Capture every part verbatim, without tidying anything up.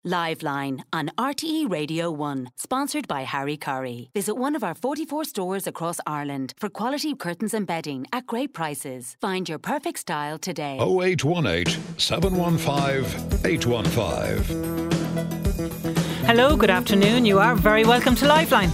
Liveline on R T E Radio one, sponsored by Harry Curry. Visit one of our forty-four stores across Ireland for quality curtains and bedding at great prices. Find your perfect style today. oh eight one eight, seven one five, eight one five. Hello, good afternoon. You are very welcome to Liveline.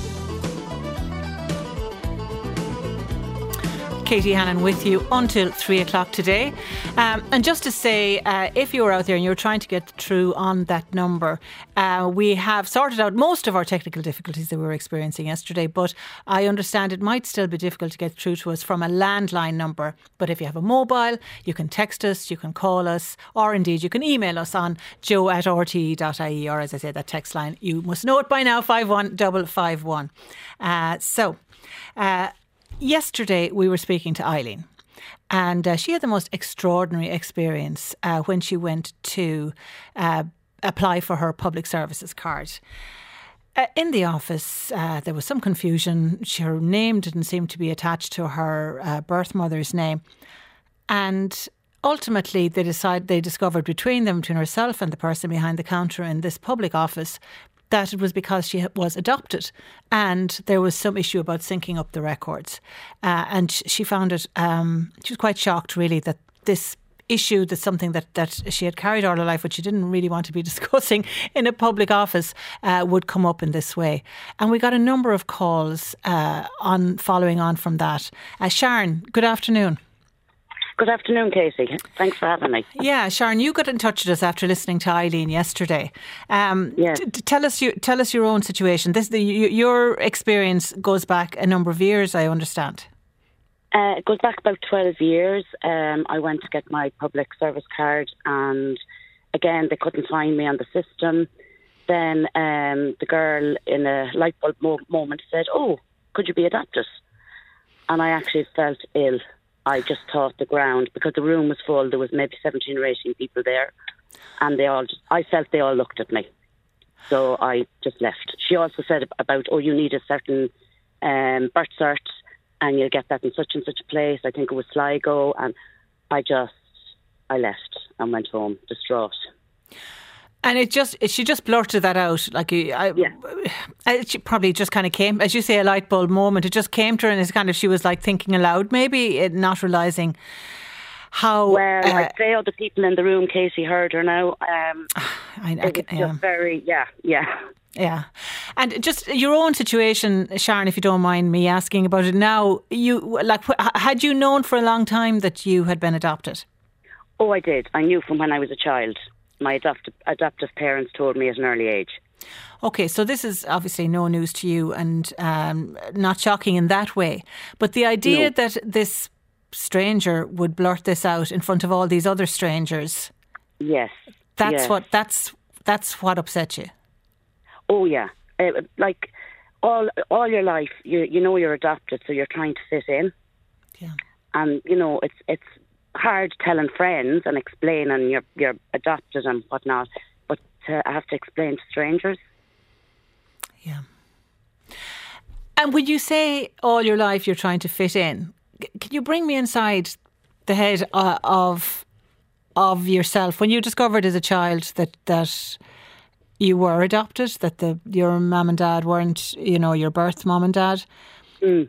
Katie Hannon with you until three o'clock today. Um, and just to say, uh, if you're out there and you're trying to get through on that number, uh, we have sorted out most of our technical difficulties that we were experiencing yesterday, but I understand it might still be difficult to get through to us from a landline number. But if you have a mobile, you can text us, you can call us, or indeed you can email us on joe at r t e dot i e, or as I said, that text line, you must know it by now, five one five five one. Uh, so, uh, Yesterday we were speaking to Eileen, and uh, she had the most extraordinary experience uh, when she went to uh, apply for her public services card. Uh, in the office, uh, there was some confusion. Her name didn't seem to be attached to her uh, birth mother's name, and ultimately they decided they discovered between them, between herself and the person behind the counter in this public office, that it was because she was adopted and there was some issue about syncing up the records. Uh, and she found it, um, she was quite shocked really that this issue, that's something that, that she had carried all her life, which she didn't really want to be discussing in a public office, uh, would come up in this way. And we got a number of calls uh, on following on from that. Uh, Sharon, good afternoon. Good afternoon, Casey. Thanks for having me. Yeah, Sharon, you got in touch with us after listening to Eileen yesterday. Um, yes. t- t- tell us, you, tell us your own situation. This, the, your experience goes back a number of years, I understand. Uh, it goes back about twelve years. Um, I went to get my public service card, and again, they couldn't find me on the system. Then um, the girl, in a light bulb mo- moment, said, "Oh, could you be adopted?" And I actually felt ill. I just thought the ground, because the room was full, there was maybe seventeen or eighteen people there, and they all, just, I felt they all looked at me. So I just left. She also said about, oh, you need a certain um, birth cert, and you'll get that in such and such a place. I think it was Sligo, and I just, I left and went home, distraught. And it just, she just blurted that out. Like, I, yeah. It probably just kind of came, as you say, a light bulb moment. It just came to her, and it's kind of, she was like thinking aloud, maybe not realising how. Well, uh, I'd say other people in the room, Casey, heard her now. Um, I, I, it was yeah. just very, yeah, yeah. Yeah. And just your own situation, Sharon, if you don't mind me asking about it now, you, like, had you known for a long time that you had been adopted? Oh, I did. I knew from when I was a child. My adoptive, adoptive parents told me at an early age. Okay, so this is obviously no news to you, and um, not shocking in that way. But the idea no. that this stranger would blurt this out in front of all these other strangers, yes, that's yes. what that's that's what upset you. Oh yeah, uh, like all all your life, you you know you're adopted, so you're trying to fit in. Yeah, and you know it's it's. hard telling friends and explaining you're you're adopted and whatnot, but uh, I have to explain to strangers. Yeah. And would you say all your life you're trying to fit in? Can you bring me inside the head uh, of of yourself when you discovered as a child that that you were adopted, that the your mum and dad weren't, you know, your birth mum and dad? Mm.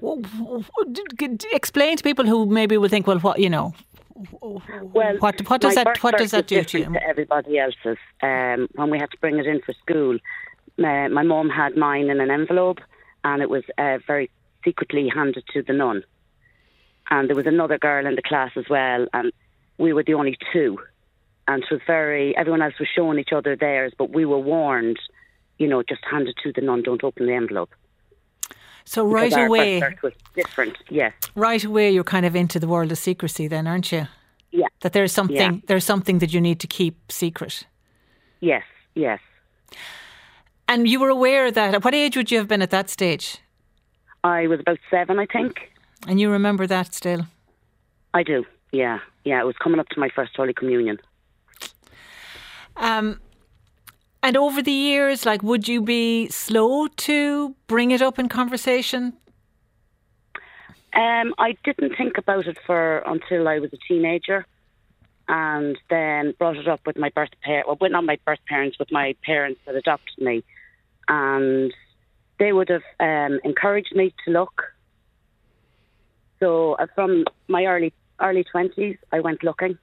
Explain to people who maybe will think, well, what you know. Well, what, what does that what does that do to you? To everybody else's. Um, when we had to bring it in for school, uh, my mum had mine in an envelope, and it was uh, very secretly handed to the nun. And there was another girl in the class as well, and we were the only two. And it was very. Everyone else was showing each other theirs, but we were warned, you know, just hand it to the nun. Don't open the envelope. So right because away, our birth was different. Yes. Right away, you're kind of into the world of secrecy, then, aren't you? Yeah. That there's something, yeah. there's something that you need to keep secret. Yes. Yes. And you were aware that. At what age would you have been at that stage? I was about seven, I think. And you remember that still? I do. Yeah. Yeah. It was coming up to my first Holy Communion. Um. And over the years, like, would you be slow to bring it up in conversation? Um, I didn't think about it for until I was a teenager. and then brought it up with my birth parents, well, not my birth parents, with my parents that adopted me. And they would have um, encouraged me to look. So uh, from my early early twenties, I went looking.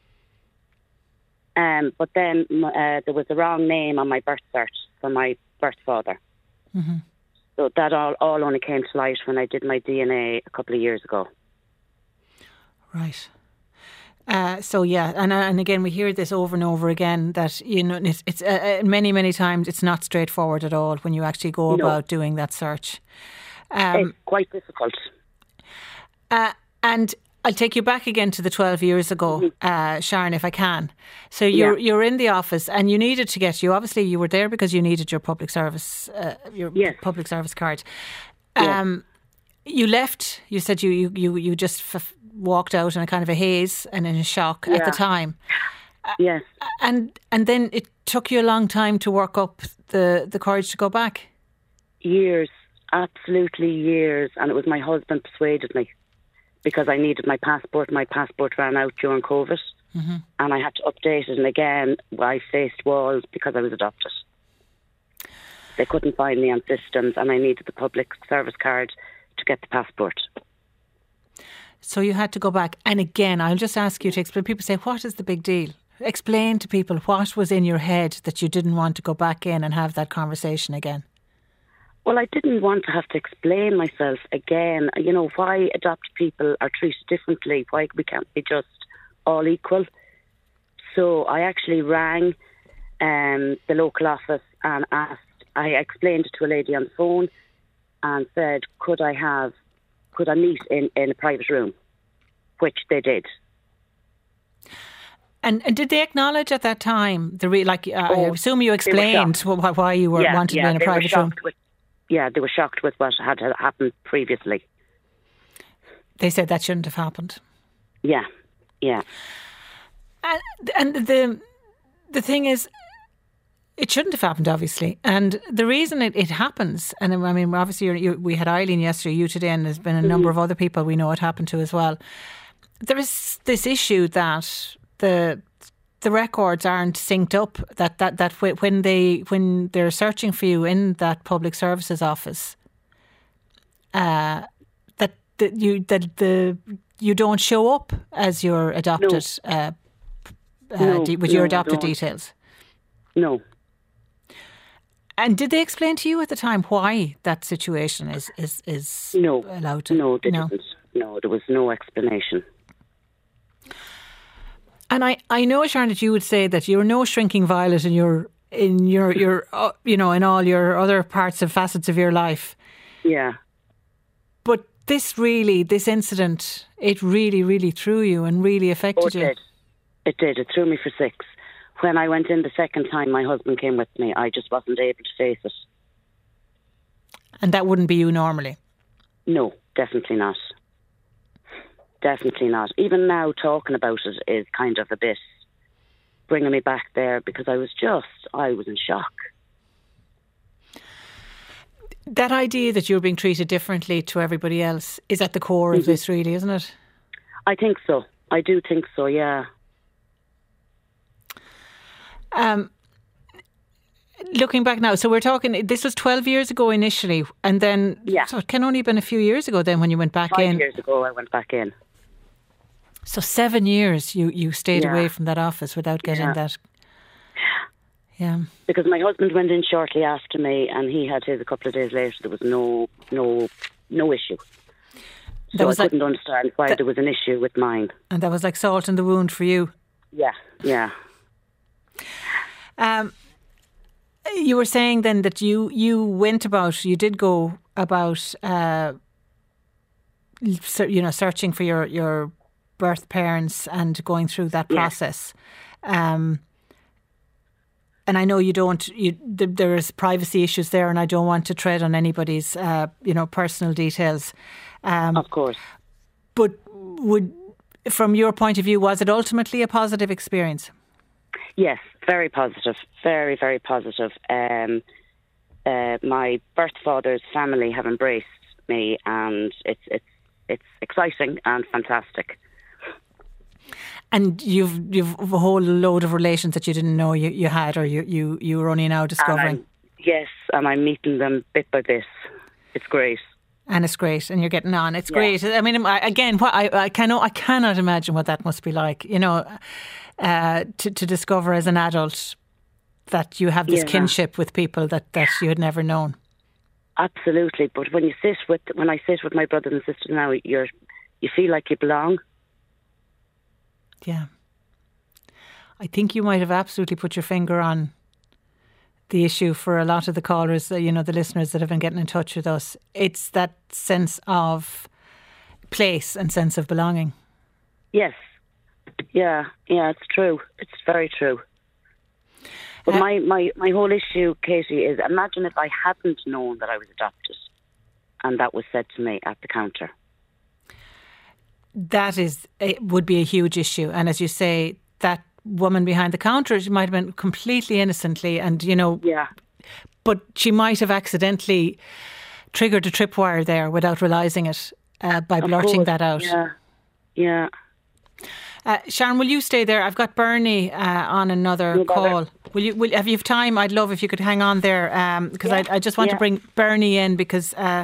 Um, but then uh, there was the wrong name on my birth cert for my birth father. Mm-hmm. So that all, all only came to light when I did my D N A a couple of years ago. Right. Uh, so yeah, and and again we hear this over and over again that you know it's, it's uh, many many times it's not straightforward at all when you actually go No. about doing that search. Um, It's quite difficult. uh, and I'll take you back again to the twelve years ago, mm-hmm. uh, Sharon, if I can. So you're Yeah. you're in the office and you needed to get you obviously you were there because you needed your public service uh, your Yes. public service card. Yes. Um, you left. You said you you you, you just f- walked out in a kind of a haze and in a shock at Yeah. the time. Yes. And and then it took you a long time to work up the, the courage to go back. Years. Absolutely years. And it was my husband persuaded me because I needed my passport. My passport ran out during COVID Mm-hmm. and I had to update it. And again, I faced walls because I was adopted. They couldn't find me on systems and I needed the public service card to get the passport. So you had to go back. And again, I'll just ask you to explain. People say, what is the big deal? Explain to people what was in your head that you didn't want to go back in and have that conversation again. Well, I didn't want to have to explain myself again. You know, why adopted people are treated differently, why we can't be just all equal. So I actually rang um, the local office and asked, I explained it to a lady on the phone and said, could I have, could I meet in, in a private room? Which they did. And, and did they acknowledge at that time, the re- like, uh, I Oh, assume you explained why, why you were yeah, wanted yeah, to be in a they were private room? shocked with, yeah, they were shocked with what had happened previously. They said that shouldn't have happened. Yeah, yeah. And, and the the thing is, it shouldn't have happened, obviously. And the reason it, it happens, and I mean, obviously, you're, you, we had Eileen yesterday, you today, and there's been a number of other people we know it happened to as well. There is this issue that the the records aren't synced up. That that that when they when they're searching for you in that public services office, uh, that that you that the you don't show up as your adopted No. uh, uh, No, de- with no, your adopted no. details. No. And did they explain to you at the time why that situation is is, is No. allowed to? No, they no. didn't. No, there was no explanation. And I, I know, Sharon, that you would say that you're no shrinking violet in your in your your uh, you know in all your other parts and facets of your life. Yeah. But this really, this incident, it really, really threw you and really Oh, affected it you. did. It did. It threw me for six. When I went in the second time, my husband came with me. I just wasn't able to face it. And that wouldn't be you normally. No, definitely not. Definitely not. Even now, talking about it is kind of a bit bringing me back there because I was just, I was in shock. That idea that you're being treated differently to everybody else is at the core Mm-hmm. of this, really, isn't it? I think so. I do think so, yeah. Um, looking back now, so we're talking, this was twelve years ago initially, and then Yeah. so it can only have been a few years ago then when you went back Five in. years ago, I went back in. So seven years you, you stayed Yeah. away from that office without getting Yeah. that. Yeah. Because my husband went in shortly after me and he had his a couple of days later. There was no no no issue. So That was I like- couldn't understand why that- there was an issue with mine. And that was like salt in the wound for you. Yeah, yeah. Um, you were saying then that you, you went about, you did go about, uh, ser- you know, searching for your, your birth parents and going through that Yeah. process. Um, and I know you don't, you, th- there's privacy issues there and I don't want to tread on anybody's, uh, you know, personal details. Um, Of course. but would, from your point of view, was it ultimately a positive experience? Yes, very positive. Very, very positive. Um, uh, my birth father's family have embraced me and it's it's it's exciting and fantastic. And you've you've a whole load of relations that you didn't know you, you had, or you, you, you were only now discovering. And yes, and I'm meeting them bit by bit. It's great. And it's great, and you're getting on. It's Yeah. great. I mean, I- again, what I, I cannot, I cannot imagine what that must be like. You know, uh, to to discover as an adult that you have this Yeah. kinship with people that, that you had never known. Absolutely. But when you sit with, when I sit with my brother and sister now, you're, you feel like you belong. Yeah, I think you might have absolutely put your finger on the issue for a lot of the callers, uh, you know, the listeners that have been getting in touch with us. It's that sense of place and sense of belonging. Yes. Yeah, yeah, it's true. It's very true. But Uh, my, my, my whole issue, Katie, is imagine if I hadn't known that I was adopted and that was said to me at the counter. That is, it would be a huge issue. And as you say, that woman behind the counter, she might have been completely innocently and, you know, Yeah. but she might have accidentally triggered a tripwire there without realising it uh, by Of blurting course. that out. Yeah. Yeah. Uh, Sharon, will you stay there? I've got Bernie uh, on another No bother. call. Will you? Will, have you have time? I'd love if you could hang on there because Yeah. I, I just want to Yeah. bring Bernie in because uh,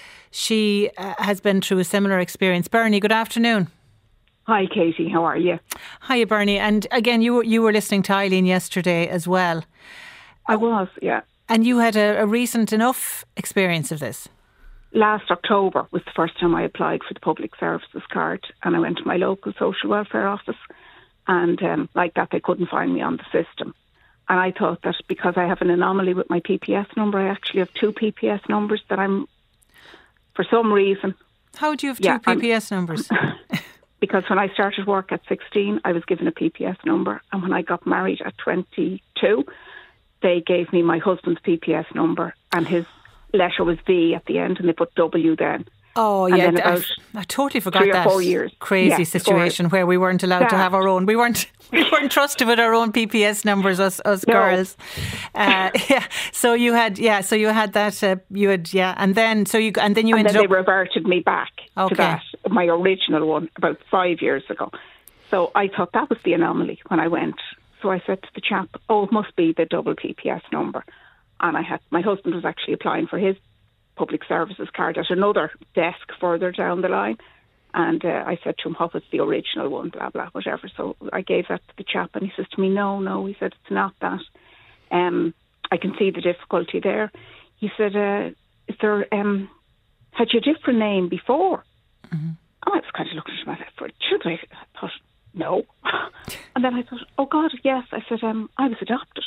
she uh, has been through a similar experience. Bernie, good afternoon. Hi, Katie. How are you? Hiya, Bernie. And again, you were you were listening to Eileen yesterday as well, I was, yeah. and you had a, a recent enough experience of this. Last October was the first time I applied for the public services card, and I went to my local social welfare office, and um, like that, they couldn't find me on the system. And I thought that because I have an anomaly with my P P S number, I actually have two P P S numbers that I'm, for some reason, How do you have Yeah, two P I'm- P S numbers? because when I started work at sixteen, I was given a P P S number, and when I got married at twenty-two, they gave me my husband's P P S number, and his letter was V at the end, and they put W then. Oh And yeah, then I, about I totally forgot three or that four years. crazy Yeah, situation where we weren't allowed to That. have our own. We weren't we weren't trusted with our own P P S numbers, us us No. girls. Uh, yeah, so you had yeah, so you had that. Uh, you had yeah, and then so you and then you and ended then up. they reverted me back Okay. to that, my original one, about five years ago. So I thought that was the anomaly when I went. So I said to the chap, oh, it must be the double P P S number. And I had, my husband was actually applying for his public services card at another desk further down the line. And uh, I said to him, what was the original one, blah, blah, whatever. So I gave that to the chap, and he says to me, no, no, he said, it's not that. Um, I can see the difficulty there. He said, uh, is there, um, had you a different name before? Mm-hmm. I was kind of looking at him, I said, should I? I thought, no. And then I thought, oh God, yes. I said, um, I was adopted.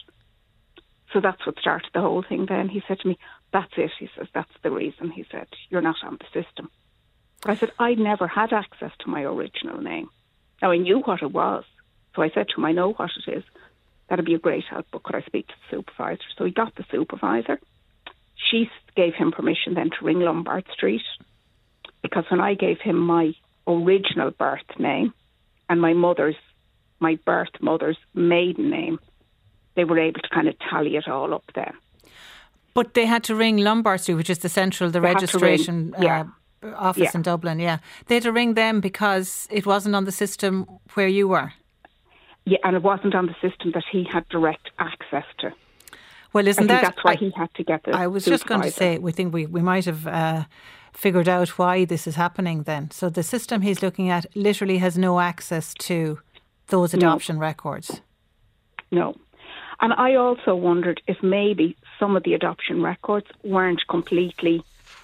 So that's what started the whole thing then. He said to me, that's it. He says, that's the reason. He said, you're not on the system. But I said, I never had access to my original name. Now, I knew what it was. So I said to him, I know what it is. That'd be a great help, but could I speak to the supervisor? So he got the supervisor. She gave him permission then to ring Lombard Street, because when I gave him my original birth name and my mother's, my birth mother's maiden name, they were able to kind of tally it all up then. But they had to ring Lombard Street, which is the central, the They had to registration ring, yeah. uh, office Yeah. in Dublin. Yeah, they had to ring them because it wasn't on the system where you were. Yeah, and it wasn't on the system that he had direct access to. Well, I isn't think that? that's why I, he had to get the I was just going to supervisor. say, we think we, we might have uh, figured out why this is happening then. So the system he's looking at literally has no access to those adoption records. No. And I also wondered if maybe some of the adoption records weren't completely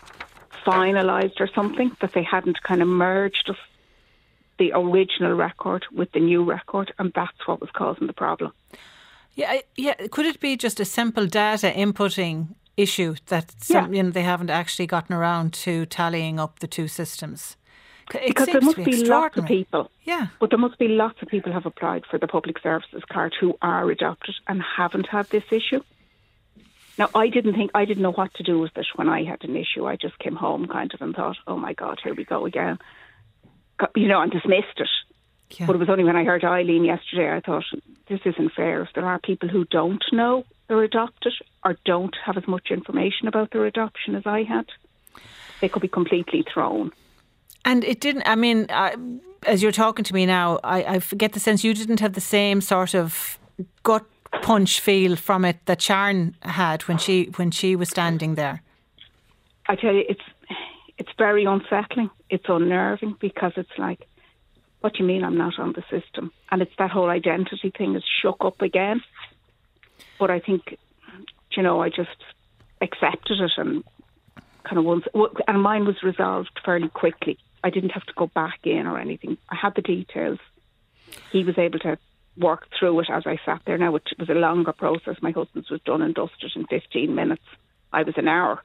finalised or something, that they hadn't kind of merged of the original record with the new record, and that's what was causing the problem. Yeah, I- yeah. Could it be just a simple data inputting issue that some, Yeah. you know, they haven't actually gotten around to tallying up the two systems? It Because there seems must to be lots of extraordinary. people. Yeah. But there must be lots of people who have applied for the public services card who are adopted and haven't had this issue. Now, I didn't think, I didn't know what to do with it when I had an issue. I just came home kind of and thought, oh my God, here we go again. Got- You know, and dismissed it. Yeah. But it was only when I heard Eileen yesterday, I thought, this isn't fair. If there are people who don't know they're adopted or don't have as much information about their adoption as I had, they could be completely thrown. And it didn't, I mean, I, as you're talking to me now, I, I get the sense you didn't have the same sort of gut punch feel from it that Sharon had when she when she was standing there. I tell you, it's it's very unsettling. It's unnerving because it's like, what do you mean I'm not on the system? And it's that whole identity thing is shook up again. But I think, you know, I just accepted it and kind of once, and mine was resolved fairly quickly. I didn't have to go back in or anything. I had the details. He was able to work through it as I sat there now, which was a longer process. My husband's was done and dusted in fifteen minutes. I was an hour.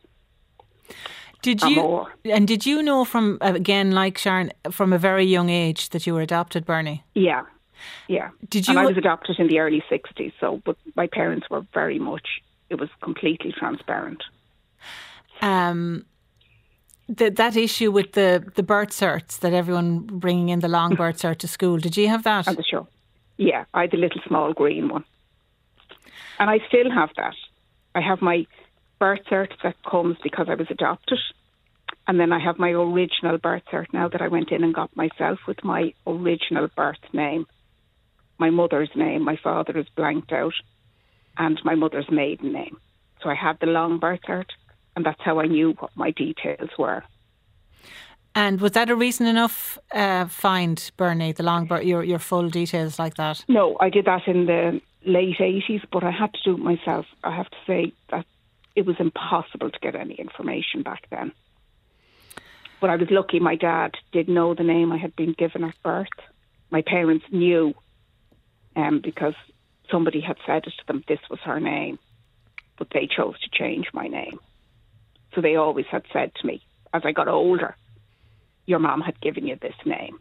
Did you more. And did you know from, again, like Sharon, from a very young age that you were adopted, Bernie? Yeah, yeah. Did you? And I was adopted in the early sixties, so but my parents were very much. It was completely transparent. Um. The, that issue with the, the birth certs, that everyone bringing in the long birth cert to school, did you have that? I'm sure. Yeah, I had the little small green one. And I still have that. I have my birth cert that comes because I was adopted. And then I have my original birth cert now that I went in and got myself with my original birth name. My mother's name, my father is blanked out, and my mother's maiden name. So I have the long birth cert. And that's how I knew what my details were. And was that a reason enough uh, find, Bernie, the long birth, your, your full details like that? No, I did that in the late eighties, but I had to do it myself. I have to say that it was impossible to get any information back then. But I was lucky my dad did know the name I had been given at birth. My parents knew um, because somebody had said it to them, this was her name. But they chose to change my name. So they always had said to me, as I got older, your mum had given you this name.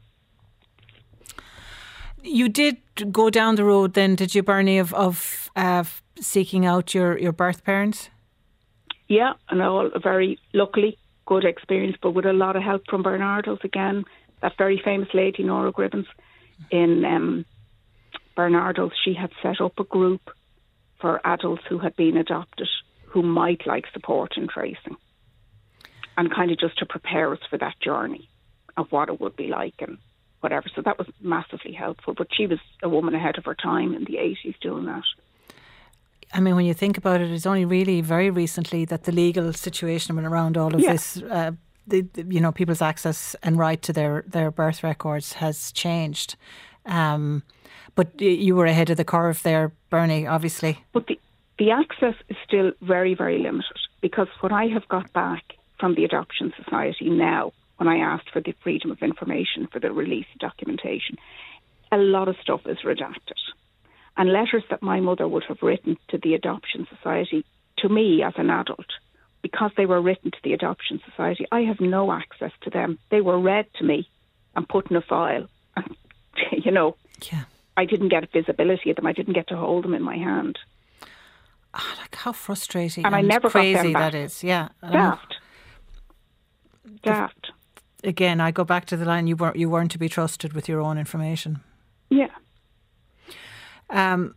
You did go down the road then, did you, Bernie, of, of uh, seeking out your, your birth parents? Yeah, and all a very, luckily, good experience, but with a lot of help from Bernardo's again. That very famous lady, Nora Gribbons, in um, Bernardo's, she had set up a group for adults who had been adopted who might like support in tracing, and kind of just to prepare us for that journey of what it would be like and whatever. So that was massively helpful. But she was a woman ahead of her time in the eighties doing that. I mean, when you think about it, it's only really very recently that the legal situation around all of yeah. this, uh, the, the, you know, people's access and right to their, their birth records has changed. Um, but you were ahead of the curve there, Bernie, obviously. But the The access is still very, very limited, because what I have got back from the Adoption Society now, when I asked for the freedom of information for the release of documentation, a lot of stuff is redacted. And letters that my mother would have written to the Adoption Society, to me as an adult, because they were written to the Adoption Society, I have no access to them. They were read to me and put in a file. And, you know, yeah. I didn't get visibility of them. I didn't get to hold them in my hand. Oh, like how frustrating and, and I never crazy got them back. That is. Yeah, daft, um, daft. Again, I go back to the line: you weren't you weren't to be trusted with your own information. Yeah. Um,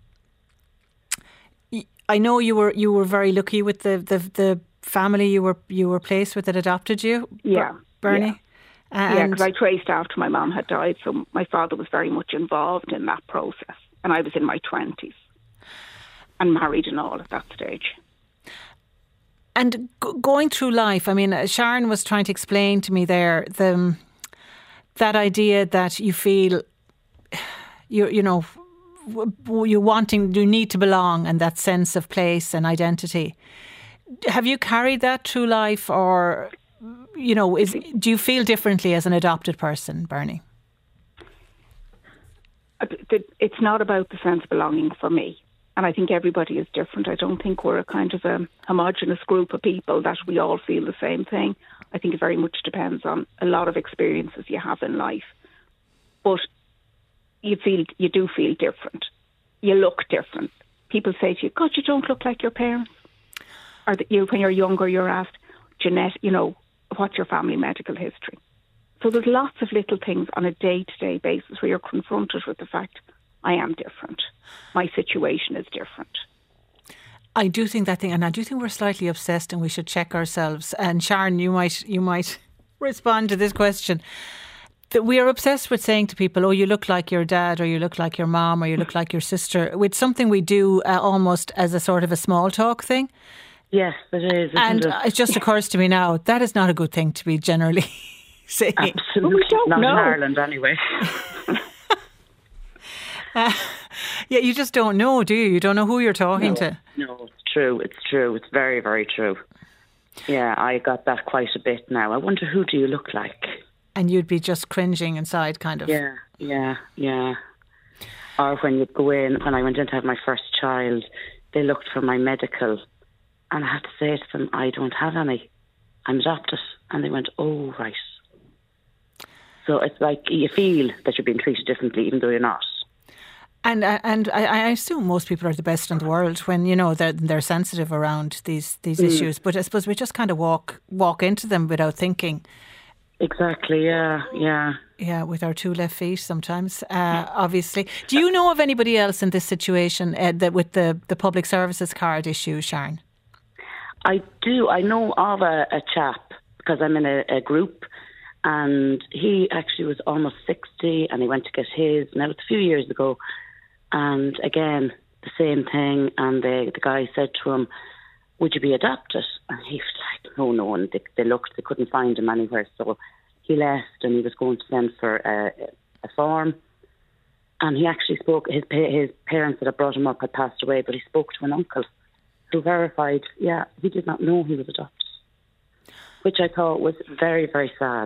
I know you were you were very lucky with the, the, the family you were you were placed with that adopted you. Yeah, Bernie. Yeah, yeah, because I traced after my mum had died, so my father was very much involved in that process, and I was in my twenties. And married and all at that stage. And g- going through life, I mean, Sharon was trying to explain to me there the that idea that you feel you you know you're wanting, you need to belong, and that sense of place and identity. Have you carried that through life, or you know, is do you feel differently as an adopted person, Bernie? It's not about the sense of belonging for me. And I think everybody is different. I don't think we're a kind of a homogenous group of people that we all feel the same thing. I think it very much depends on a lot of experiences you have in life. But you feel, you do feel different. You look different. People say to you, God, you don't look like your parents. Or that you, when you're younger, you're asked, Jeanette, you know, what's your family medical history? So there's lots of little things on a day-to-day basis where you're confronted with the fact, I am different. My situation is different. I do think that thing, and I do think we're slightly obsessed, and we should check ourselves. And Sharon, you might, you might respond to this question. That we are obsessed with saying to people, oh, you look like your dad, or you look like your mom, or you look like your sister. It's something we do uh, almost as a sort of a small talk thing. Yes, it is. Isn't And it? it just occurs to me now, that is not a good thing to be generally saying. Absolutely. We don't not know. in Ireland anyway. Uh, yeah, you just don't know, do you? You don't know who you're talking no, to. No, it's true. It's true. It's very, very true. Yeah, I got that quite a bit now. I wonder, who do you look like? And you'd be just cringing inside, kind of. Yeah, yeah, yeah. Or when you'd go in, when I went in to have my first child, they looked for my medical, and I had to say to them, I don't have any. I'm adopted. And they went, oh, right. So it's like you feel that you're being treated differently, even though you're not. And uh, and I, I assume most people are the best in the world when, you know, they're, they're sensitive around these, these mm. issues. But I suppose we just kind of walk walk into them without thinking. Exactly, yeah, yeah. Yeah, with our two left feet sometimes, uh, obviously. Do you know of anybody else in this situation uh, that with the, the public services card issue, Sharon? I do. I know of a, a chap, because I'm in a, a group, and he actually was almost sixty, and he went to get his, now it's a few years ago, and again, the same thing, and the, the guy said to him, would you be adopted? And he was like, no, no, and they, they looked, they couldn't find him anywhere, so he left, and he was going to send for a, a form, and he actually spoke, his, his parents that had brought him up had passed away, but he spoke to an uncle who verified, yeah, he did not know he was adopted, which I thought was very, very sad.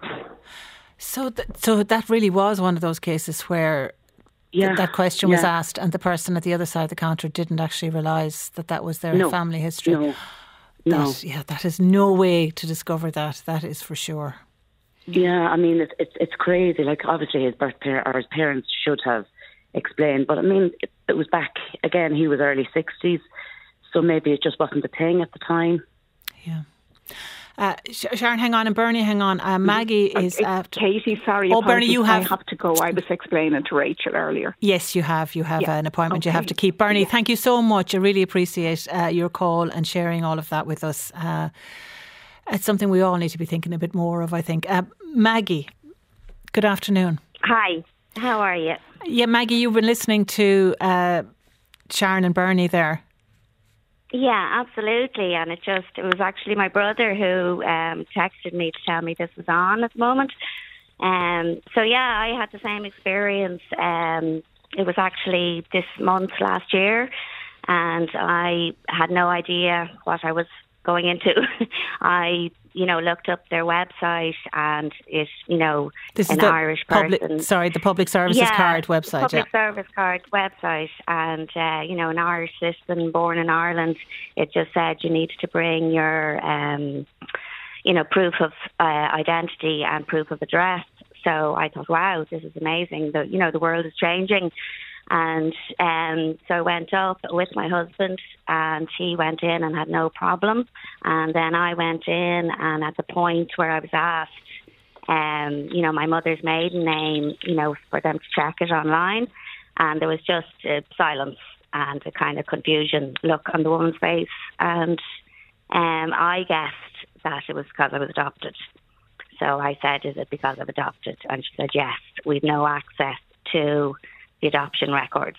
So, th- so that really was one of those cases where yeah, th- that question yeah. was asked, and the person at the other side of the counter didn't actually realise that that was their no, family history. No, that, no. Yeah, that is no way to discover that. That is for sure. Yeah, I mean, it's it's, it's crazy. Like, obviously, his birth par- or his parents should have explained, but I mean, it, it was back again. He was early sixties, so maybe it just wasn't the thing at the time. Yeah. Uh, Sharon, hang on, and Bernie, hang on. Uh, Maggie is uh, after. Katie, sorry. Oh, Bernie, you have. I have to go. I was explaining to Rachel earlier. Yes, you have. You have yeah. an appointment okay. you have to keep. Bernie, yeah. thank you so much. I really appreciate uh, your call and sharing all of that with us. Uh, it's something we all need to be thinking a bit more of, I think. Uh, Maggie, good afternoon. Hi, how are you? Yeah, Maggie, you've been listening to uh, Sharon and Bernie there. Yeah, absolutely. And it just, it was actually my brother who um, texted me to tell me this was on at the moment. Um, so yeah, I had the same experience. Um, it was actually this month last year, and I had no idea what I was going into. I, you know, looked up their website, and it, you know, this an is the Irish public, person. Sorry, the public services yeah, card website. Public yeah. service card website, and uh, you know, an Irish citizen born in Ireland. It just said you need to bring your, um, you know, proof of uh, identity and proof of address. So I thought, wow, this is amazing. The, you know, the world is changing. And um, so I went up with my husband, and he went in and had no problem. And then I went in, and at the point where I was asked, um, you know, my mother's maiden name, you know, for them to check it online, and there was just uh, silence and a kind of confusion look on the woman's face. And um, I guessed that it was because I was adopted. So I said, is it because I'm adopted? And she said, yes, we've no access to the adoption records.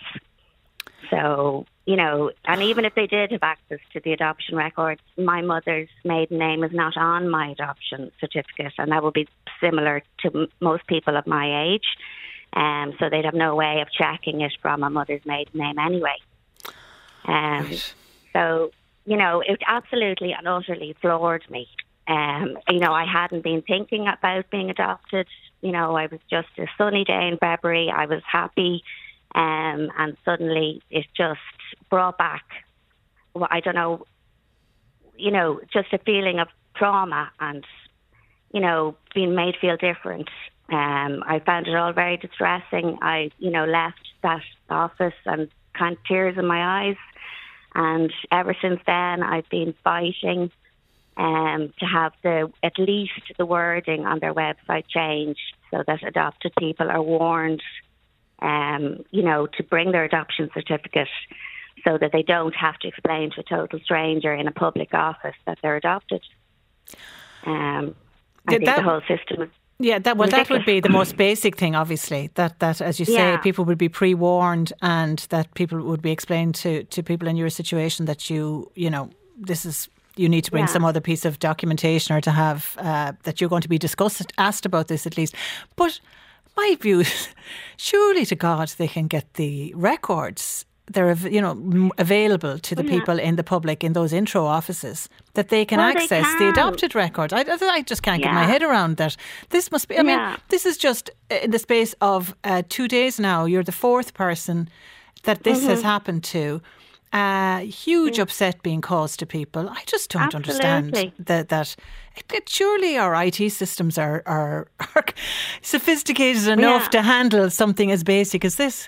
So, you know, and even if they did have access to the adoption records, my mother's maiden name is not on my adoption certificate, and that would be similar to m- most people of my age. Um, so they'd have no way of checking it from my mother's maiden name anyway. Um, right. So, you know, it absolutely and utterly floored me. Um, you know, I hadn't been thinking about being adopted. You know, I was just a sunny day in February. I was happy. Um, and suddenly it just brought back, well, I don't know, you know, just a feeling of trauma and, you know, being made feel different. Um, I found it all very distressing. I, you know, left that office and kind of tears in my eyes. And ever since then, I've been fighting um, to have the at least the wording on their website changed so that adopted people are warned, um, you know, to bring their adoption certificate so that they don't have to explain to a total stranger in a public office that they're adopted. Um, I Yeah, think that- the whole system is Yeah, that well, that would ridiculous. be the most basic thing, obviously. That, that as you say, Yeah. people would be pre-warned, and that people would be explained to, to people in your situation that you, you know, this is you need to bring Yeah. some other piece of documentation, or to have uh, that you're going to be discussed, asked about this at least. But my view is, surely to God, they can get the records. They're av- you know m- available to the Yeah. people in the public in those intro offices, that they can Well, they access the can. adopted record. I, I just can't get my Yeah. head around that. This must be. I mean, Yeah. this is just in the space of uh, two days now. You're the fourth person that this has Mm-hmm. happened to. Uh, huge upset being caused to people. I just don't understand Absolutely. that. That it, it- surely our I T systems are are, are sophisticated enough Yeah. to handle something as basic as this.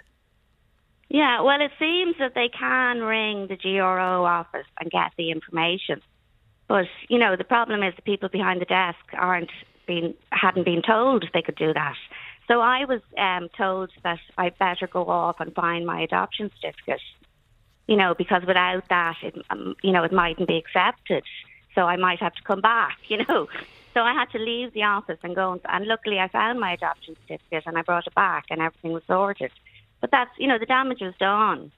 Yeah, well, it seems that they can ring the G R O office and get the information. But, you know, the problem is the people behind the desk aren't been, hadn't been told they could do that. So I was um, told that I better go off and find my adoption certificate, you know, because without that, it, um, you know, it mightn't be accepted. So I might have to come back, you know. So I had to leave the office and go, and, and luckily I found my adoption certificate and I brought it back and everything was sorted. But that's, you know, the damage was done.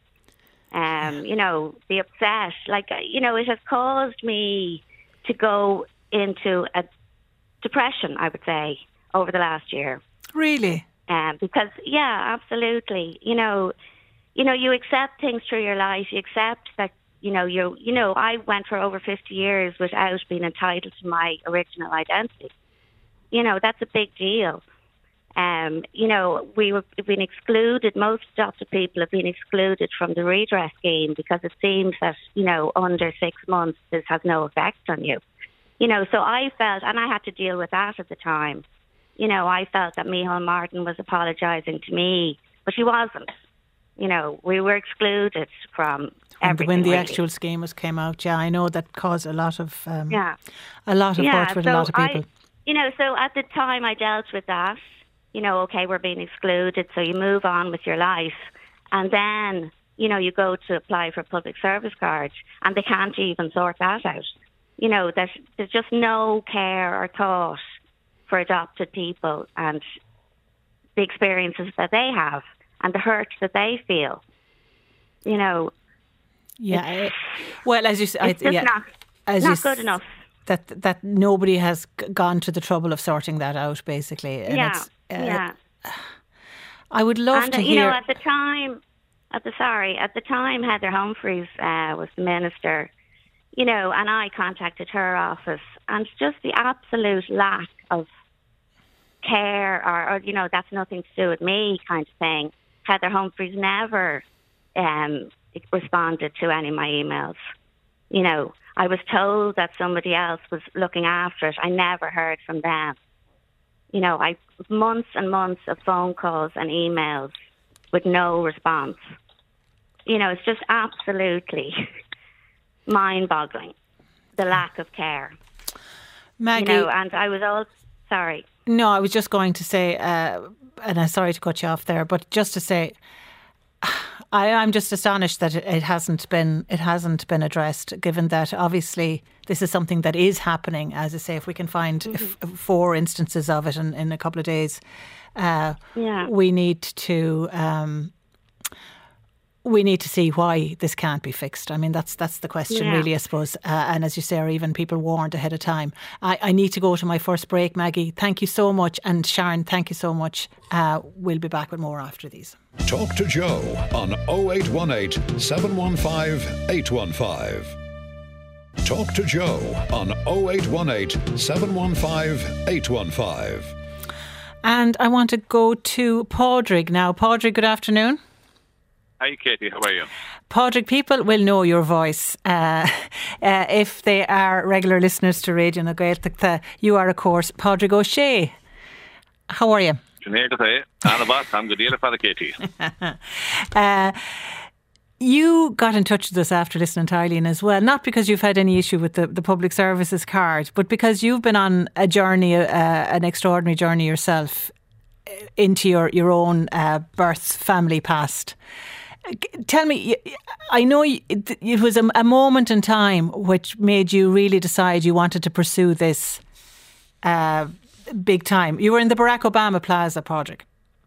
Um, you know, the upset, like, you know, it has caused me to go into a depression, I would say, over the last year. Really? Um, because, yeah, absolutely. You know, you know, you accept things through your life. You accept that, you know, you you know, I went for over fifty years without being entitled to my original identity. You know, that's a big deal. Um, you know, we were we've been excluded. Most adopted people have been excluded from the redress scheme because it seems that, you know, under six months this has no effect on you. You know, so I felt, and I had to deal with that at the time. You know, I felt that Micheál Martin was apologising to me, but she wasn't. You know, we were excluded from And everything. when the really. actual scheme was came out, yeah, I know that caused a lot of um, yeah. a lot of Yeah, hurt with so a lot of people. I, you know, so at the time I dealt with that. You know, okay, we're being excluded, so you move on with your life. And then, you know, you go to apply for a public service card and they can't even sort that out. You know, there's, there's just no care or thought for adopted people and the experiences that they have and the hurt that they feel. You know, Yeah. I- well, as you said, it's just yeah, not, as you not s- good enough. That that nobody has g- gone to the trouble of sorting that out, basically. And Yeah, it's, uh, yeah. I would love And, to uh, you hear. know, at the time, at the sorry, at the time, Heather Humphreys uh, was the minister, you know, and I contacted her office, and just the absolute lack of care, or, or you know, that's nothing to do with me, kind of thing. Heather Humphreys never um, responded to any of my emails. You know, I was told that somebody else was looking after it. I never heard from them. You know, I months and months of phone calls and emails with no response. You know, it's just absolutely mind-boggling, the lack of care. Maggie, You know, and I was all sorry. no, I was just going to say, uh, and I'm sorry to cut you off there, but just to say, I, I'm just astonished that it, it hasn't been it hasn't been addressed. Given that obviously this is something that is happening, as I say, if we can find f- four instances of it in, in a couple of days, uh, Yeah. we need to. Um, we need to see why this can't be fixed. I mean, that's that's the question, Yeah. really, I suppose. Uh, and as you say, or even people warned ahead of time. I, I need to go to my first break, Maggie. Thank you so much. And Sharon, thank you so much. Uh, we'll be back with more after these. Talk to Joe on oh eight one eight, seven one five, eight one five. Talk to Joe on oh eight one eight, seven one five, eight one five. And I want to go to Padraig now. Padraig, good afternoon. Hi, Katie. How are you? Padraig, people will know your voice uh, uh, if they are regular listeners to Radio na Gaeltachta. You are, of course, Padraig O'Shea. How are you? Here to say, Annabeth, I'm good deal for the Katie. Uh, you got in touch with us after listening to Eileen as well, not because you've had any issue with the, the public services card, but because you've been on a journey, uh, an extraordinary journey yourself into your, your own uh, birth family past. Tell me, I know it, it was a, a moment in time which made you really decide you wanted to pursue this uh, big time. You were in the Barack Obama Plaza, Padraig.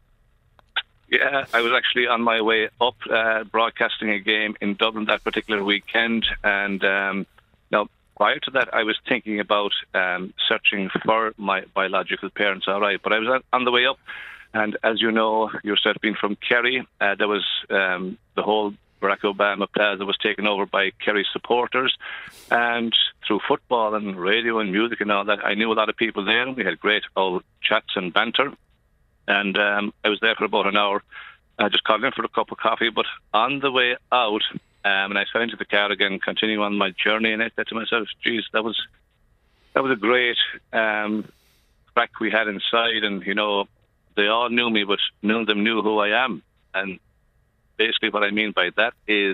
Yeah, I was actually on my way up uh, broadcasting a game in Dublin that particular weekend. And um, now, prior to that, I was thinking about um, searching for my biological parents, all right. But I was on the way up. And as you know, yourself being from Kerry, uh, there was um, the whole Barack Obama Plaza was taken over by Kerry supporters. And through football and radio and music and all that, I knew a lot of people there. We had great old chats and banter. And um, I was there for about an hour. I just called in for a cup of coffee. But on the way out, um, and I fell into the car again, continuing on my journey, and I said to myself, geez, that was that was a great um, crack we had inside. And, you know, they all knew me, but none of them knew who I am. And basically what I mean by that is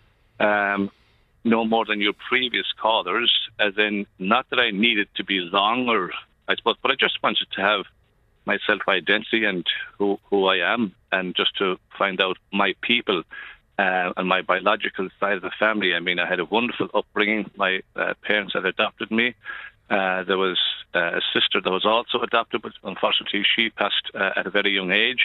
um, no more than your previous callers, as in not that I needed to be long or, I suppose, but I just wanted to have my self-identity and who, who I am, and just to find out my people uh, and my biological side of the family. I mean, I had a wonderful upbringing. My uh, parents had adopted me. Uh, there was uh, a sister that was also adopted, but unfortunately she passed uh, at a very young age,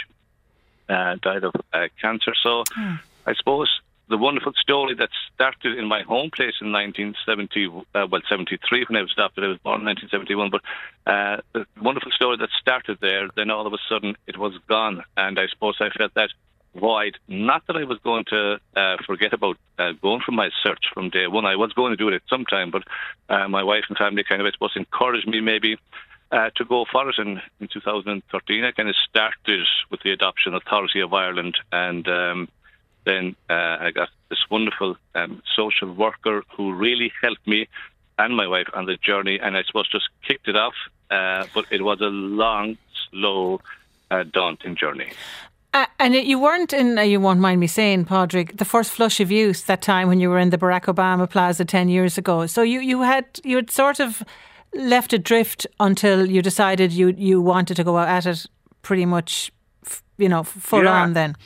uh, died of uh, cancer. So mm. I suppose the wonderful story that started in my home place in nineteen seventy, uh, well, seventy-three when I was adopted. I was born in nineteen seventy-one, but uh, the wonderful story that started there, then all of a sudden it was gone. And I suppose I felt that void. Not that I was going to uh, forget about uh, going for my search from day one. I was going to do it at some time, but uh, my wife and family kind of, I suppose, encouraged me maybe uh, to go for it. And in two thousand thirteen, I kind of started with the Adoption Authority of Ireland, and um, then uh, I got this wonderful um, social worker who really helped me and my wife on the journey, and I suppose just kicked it off. Uh, but it was a long, slow, uh, daunting journey. Uh, and it, you weren't in, uh, you won't mind me saying, Padraig, the first flush of youth that time when you were in the Barack Obama Plaza ten years ago. So you, you had you had sort of left it drift until you decided you, you wanted to go at it pretty much, you know, full yeah. on then.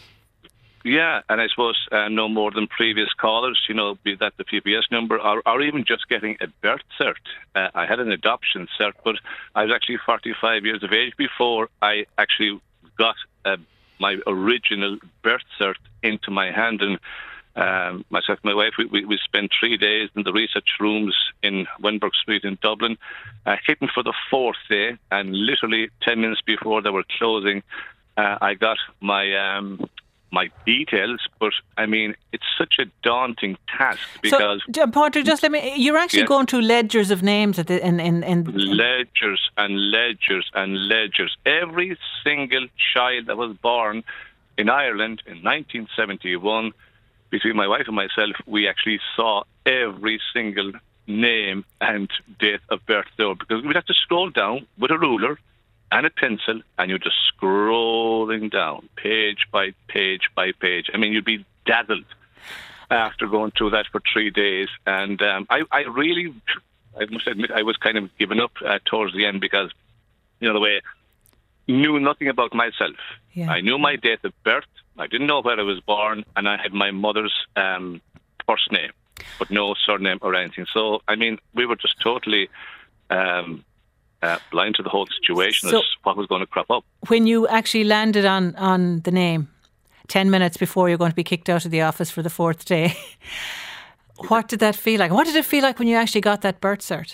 Yeah, and I suppose uh, no more than previous callers, you know, be that the P P S number or, or even just getting a birth cert. Uh, I had an adoption cert, but I was actually forty-five years of age before I actually got uh, my original birth cert into my hand. And um, myself and my wife, we, we, we spent three days in the research rooms in Wenberg Street in Dublin, uh, hitting for the fourth day, and literally ten minutes before they were closing, uh, I got my... Um, my details, but I mean, it's such a daunting task because... So, Padraig, just let me... You're actually yes. going through ledgers of names at the, in, in, in... Ledgers and ledgers and ledgers. Every single child that was born in Ireland in nineteen seventy-one, between my wife and myself, we actually saw every single name and date of birth there, because we'd have to scroll down with a ruler and a pencil, and you're just scrolling down, page by page by page. I mean, you'd be dazzled after going through that for three days. And um, I, I really, I must admit, I was kind of given up uh, towards the end because, you know, the way knew nothing about myself. Yeah. I knew my date of birth. I didn't know where I was born, and I had my mother's um, first name, but no surname or anything. So, I mean, we were just totally... Um, Uh, blind to the whole situation so as what was going to crop up. When you actually landed on, on the name, ten minutes before you're going to be kicked out of the office for the fourth day, what did that feel like? What did it feel like when you actually got that birth cert?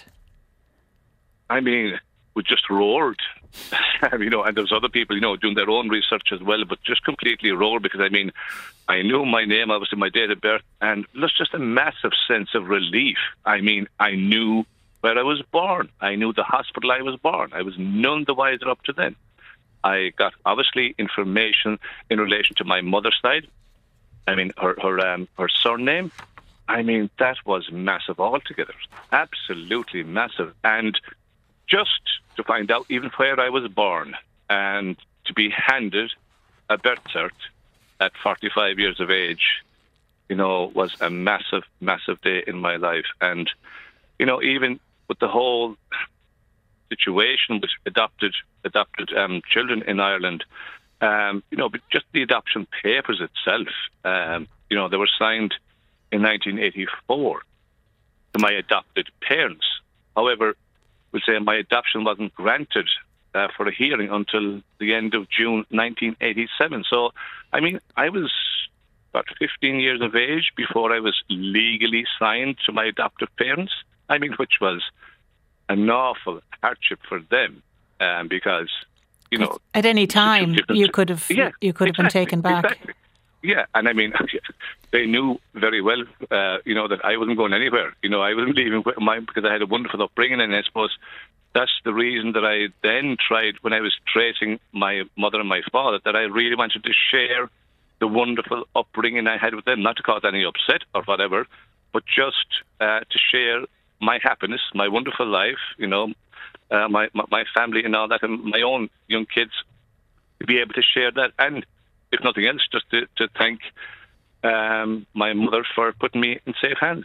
I mean, we just roared. you know, and there's other people, you know, doing their own research as well, but just completely roared because, I mean, I knew my name, obviously my date of birth, and there's just a massive sense of relief. I mean, I knew where I was born. I knew the hospital I was born. I was none the wiser up to then. I got, obviously, information in relation to my mother's side. I mean, her her, um, her surname. I mean, that was massive altogether. Absolutely massive. And just to find out even where I was born and to be handed a birth cert at forty-five years of age, you know, was a massive, massive day in my life. And, you know, even with the whole situation with adopted adopted um, children in Ireland, um, you know, but just the adoption papers itself, um, you know, they were signed in nineteen eighty-four to my adopted parents. However, we'll say my adoption wasn't granted uh, for a hearing until the end of June nineteen eighty-seven. So, I mean, I was about fifteen years of age before I was legally signed to my adoptive parents. I mean, which was an awful hardship for them, um, because, you know, at any time you could have yeah, you could have exactly, been taken back. Exactly. Yeah, and I mean, they knew very well, uh, you know, that I wasn't going anywhere. You know, I wasn't leaving mine because I had a wonderful upbringing, and I suppose that's the reason that I then tried, when I was tracing my mother and my father, that I really wanted to share the wonderful upbringing I had with them, not to cause any upset or whatever, but just uh, to share my happiness, my wonderful life, you know, uh, my, my my family and all that, and my own young kids, to be able to share that, and if nothing else, just to, to thank um, my mother for putting me in safe hands.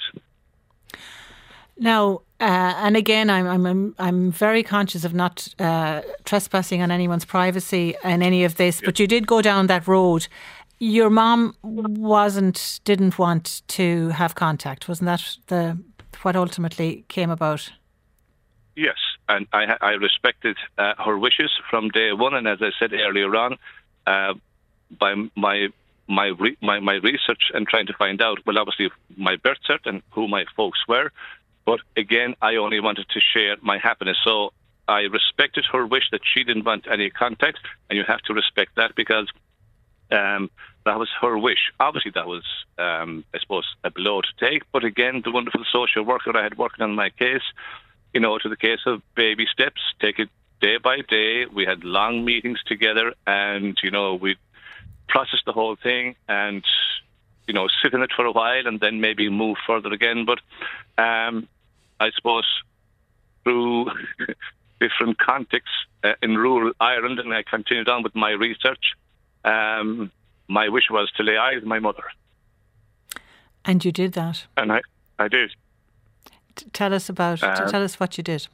Now, uh, and again, I'm I'm I'm very conscious of not uh, trespassing on anyone's privacy in any of this, but you did go down that road. Your mom wasn't, didn't want to have contact, wasn't that the what ultimately came about? Yes, and I, I respected uh, her wishes from day one, and as I said earlier on, uh, by my my, re- my my research and trying to find out, well, obviously my birth cert and who my folks were, but again, I only wanted to share my happiness. So I respected her wish that she didn't want any contact, and you have to respect that because um, that was her wish. Obviously, that was, um, I suppose, a blow to take. But again, the wonderful social worker I had working on my case, you know, to the case of baby steps, take it day by day. We had long meetings together, and, you know, we processed the whole thing and, you know, sit in it for a while and then maybe move further again. But um, I suppose through different contexts uh, in rural Ireland, and I continued on with my research, um, my wish was to lay eyes on my mother. And you did that? And I, I did. T- tell us about, uh, tell us what you did.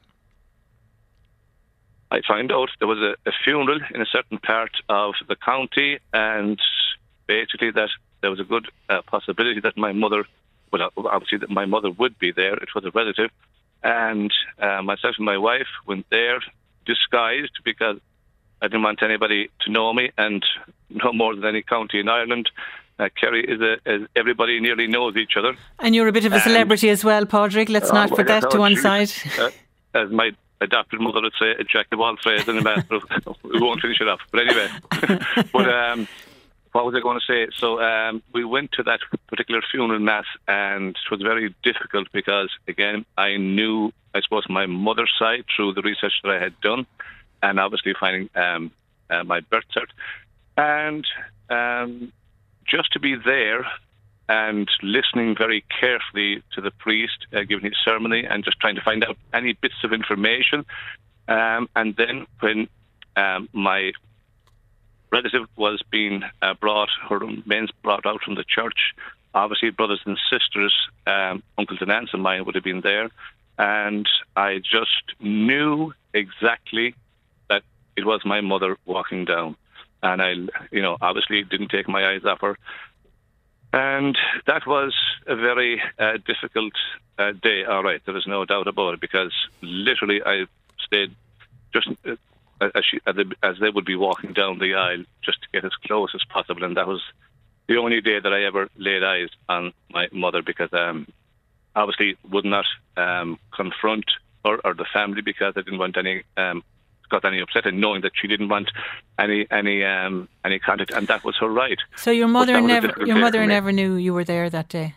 I found out there was a, a funeral in a certain part of the county, and basically that there was a good uh, possibility that my mother, well, obviously that my mother would be there. It was a relative, and uh, myself and my wife went there disguised because I didn't want anybody to know me, and no more than any county in Ireland. Uh, Kerry is a, is everybody nearly knows each other. And you're a bit of a and, celebrity as well, Padraig. Let's uh, not put that to one side. Uh, as my adopted mother would say, a jack of all trades and a master of, we won't finish it off. But anyway, but um, what was I going to say? So um, we went to that particular funeral mass, and it was very difficult because, again, I knew, I suppose, my mother's side through the research that I had done, and obviously finding um, uh, my birth cert. And um, just to be there and listening very carefully to the priest uh, giving his ceremony and just trying to find out any bits of information. Um, and then when um, my relative was being uh, brought, her remains brought out from the church, obviously brothers and sisters, um, uncles and aunts of mine would have been there. And I just knew exactly that it was my mother walking down. And I, you know, obviously didn't take my eyes off her. And that was a very uh, difficult uh, day, all right, there is no doubt about it, because literally I stayed just uh, as, she, as, they, as they would be walking down the aisle just to get as close as possible. And that was the only day that I ever laid eyes on my mother, because um, obviously would not um, confront her or the family because I didn't want any... Um, got any upset in knowing that she didn't want any any um, any contact, and that was her right. So your mother never your mother never knew you were there that day?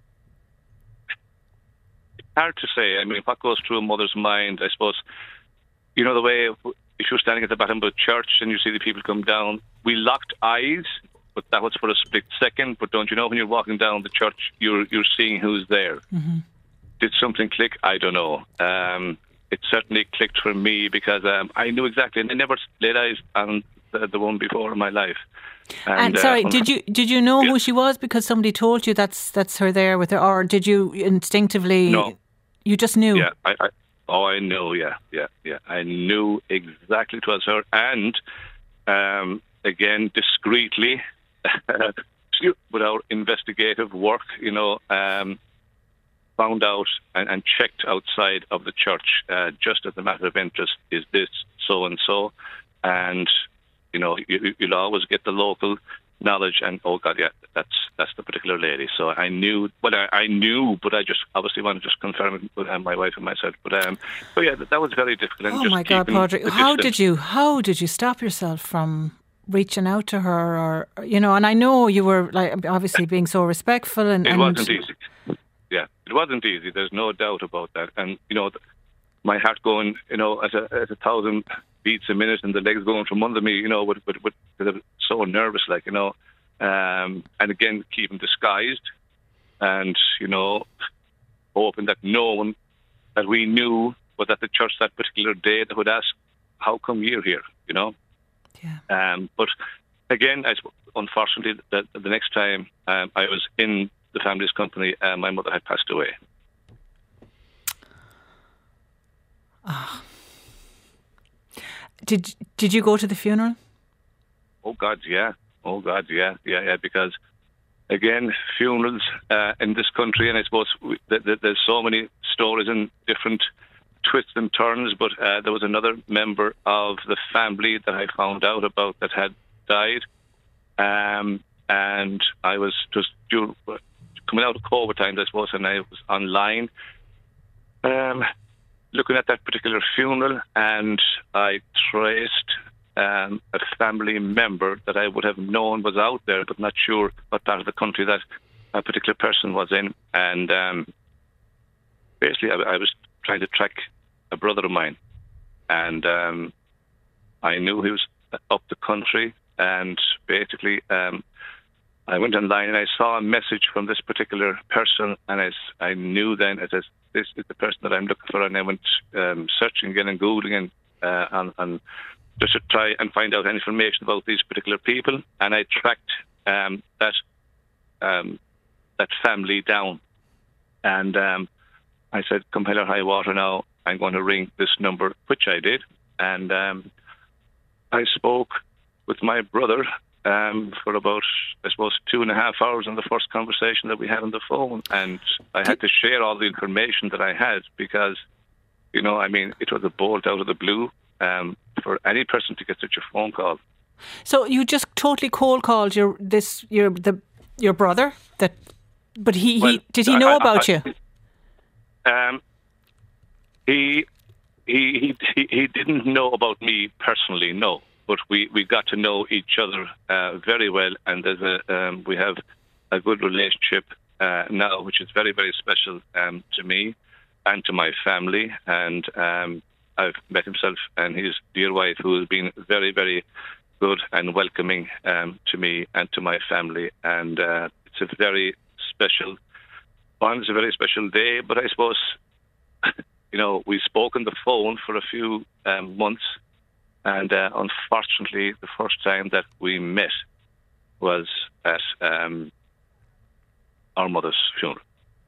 Hard to say. I mean, what goes through a mother's mind, I suppose, you know, the way if you're standing at the bottom of a church and you see the people come down, we locked eyes, but that was for a split second. But don't you know, when you're walking down the church, you're you're seeing who's there. Mm-hmm. Did something click? I don't know. Um, It certainly clicked for me because um, I knew exactly, and I never laid eyes on the, the one before in my life. And, and sorry, uh, did you did you know yeah. who she was because somebody told you that's that's her there with her, or did you instinctively? No, you just knew. Yeah, I, I oh, I knew. Yeah, yeah, yeah. I knew exactly it was her, and um, again, discreetly, with our investigative work, you know. Um, found out and, and checked outside of the church, uh, just as a matter of interest, is this so and so, and you know you, you'll always get the local knowledge, and oh God, yeah, that's that's the particular lady. So I knew, well, I, I knew, but I just obviously wanted to just confirm it with uh, my wife and myself. But um, but yeah, that, that was very difficult. And oh just my God, Padraig, how distance. did you how did you stop yourself from reaching out to her, or you know? And I know you were like obviously being so respectful, and it and wasn't easy. Yeah, it wasn't easy. There's no doubt about that. And you know, my heart going, you know, at a, at a thousand beats a minute, and the legs going from under me, you know, with with, with, with so nervous, like you know, um, and again keeping disguised, and you know, hoping that no one that we knew was at the church that particular day that would ask, "How come you're here?" You know. Yeah. Um, but again, I, unfortunately, the, the next time um, I was in the family's company, uh, my mother had passed away. Oh. Did Did you go to the funeral? Oh God, yeah. Oh God, yeah, yeah, yeah. Because again, funerals uh, in this country, and I suppose we, th- th- there's so many stories and different twists and turns. But uh, there was another member of the family that I found out about that had died, um, and I was just due, coming out of COVID times, I suppose, and I was online. Um, looking at that particular funeral, and I traced um, a family member that I would have known was out there, but not sure what part of the country that a particular person was in. And um, basically, I, I was trying to track a brother of mine, and um, I knew he was up the country, and basically um, I went online and I saw a message from this particular person, and I, I knew then it is, this is the person that I'm looking for, and I went um, searching again and Googling and, uh, and, and just to try and find out any information about these particular people, and I tracked um, that um, that family down, and um, I said, come hell or high water now, I'm going to ring this number, which I did, and um, I spoke with my brother um, for about, I suppose, two and a half hours on the first conversation that we had on the phone, and I had to share all the information that I had because, you know, I mean, it was a bolt out of the blue um, for any person to get such a phone call. So you just totally cold called your this your the your brother that, but he, well, he did he know I, about I, you? Um, he, he he he didn't know about me personally, no. But we, we got to know each other uh, very well, and there's a um, we have a good relationship uh, now, which is very very special um, to me and to my family. And um, I've met himself and his dear wife, who has been very very good and welcoming um, to me and to my family. And uh, it's a very special one. It's a very special day. But I suppose, you know, we spoke on the phone for a few um, months. And uh, unfortunately, the first time that we met was at um, our mother's funeral.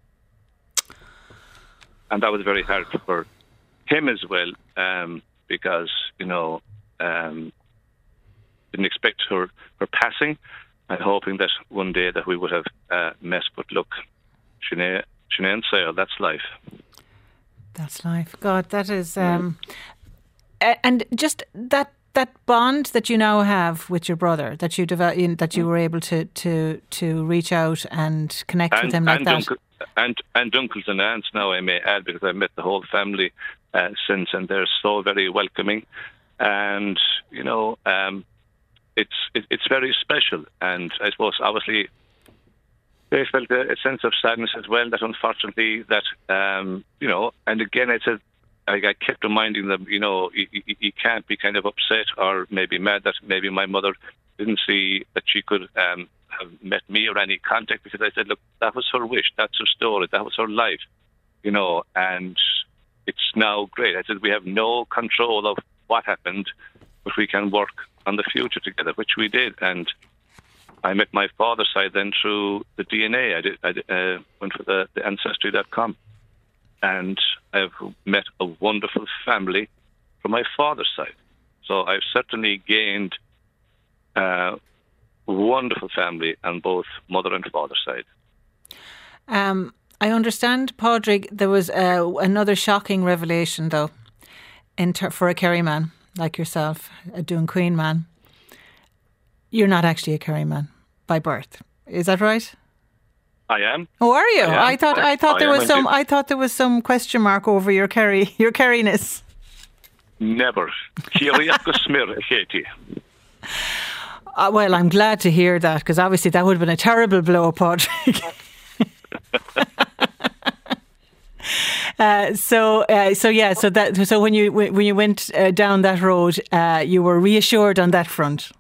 And that was very hard for him as well, um, because, you know, um, didn't expect her, her passing, and hoping that one day that we would have uh, met. But look, Sinead, Sinead and Sarah, that's life. That's life. God, that is... Um, and just that that bond that you now have with your brother, that you develop, that you were able to, to, to reach out and connect and, with him like and that. Uncle, and, and uncles and aunts now, I may add, because I've met the whole family uh, since, and they're so very welcoming. And, you know, um, it's it, it's very special. And I suppose, obviously, they felt a, a sense of sadness as well, that unfortunately that, um, you know, and again, I said, I kept reminding them, you know, you, you, you can't be kind of upset or maybe mad that maybe my mother didn't see that she could um, have met me or any contact, because I said, look, that was her wish, that's her story, that was her life, you know, and it's now great. I said, we have no control of what happened, but we can work on the future together, which we did. And I met my father's side then through the D N A. I, did, I did, uh, went for the, the ancestry dot com. And I've met a wonderful family from my father's side. So I've certainly gained a wonderful family on both mother and father's side. Um, I understand, Padraig, there was uh, another shocking revelation, though, in ter- for a Kerry man like yourself, a Doon Queen man. You're not actually a Kerry man by birth. Is that right? I am. Oh, are you? I, I thought I thought I there was some. Indeed. I thought there was some question mark over your Kerry your Kerryness. Never. Katie. Uh, well, I'm glad to hear that, because obviously that would have been a terrible blow, Padraig. uh, so, uh, so yeah, so that so when you when you went uh, down that road, uh, you were reassured on that front.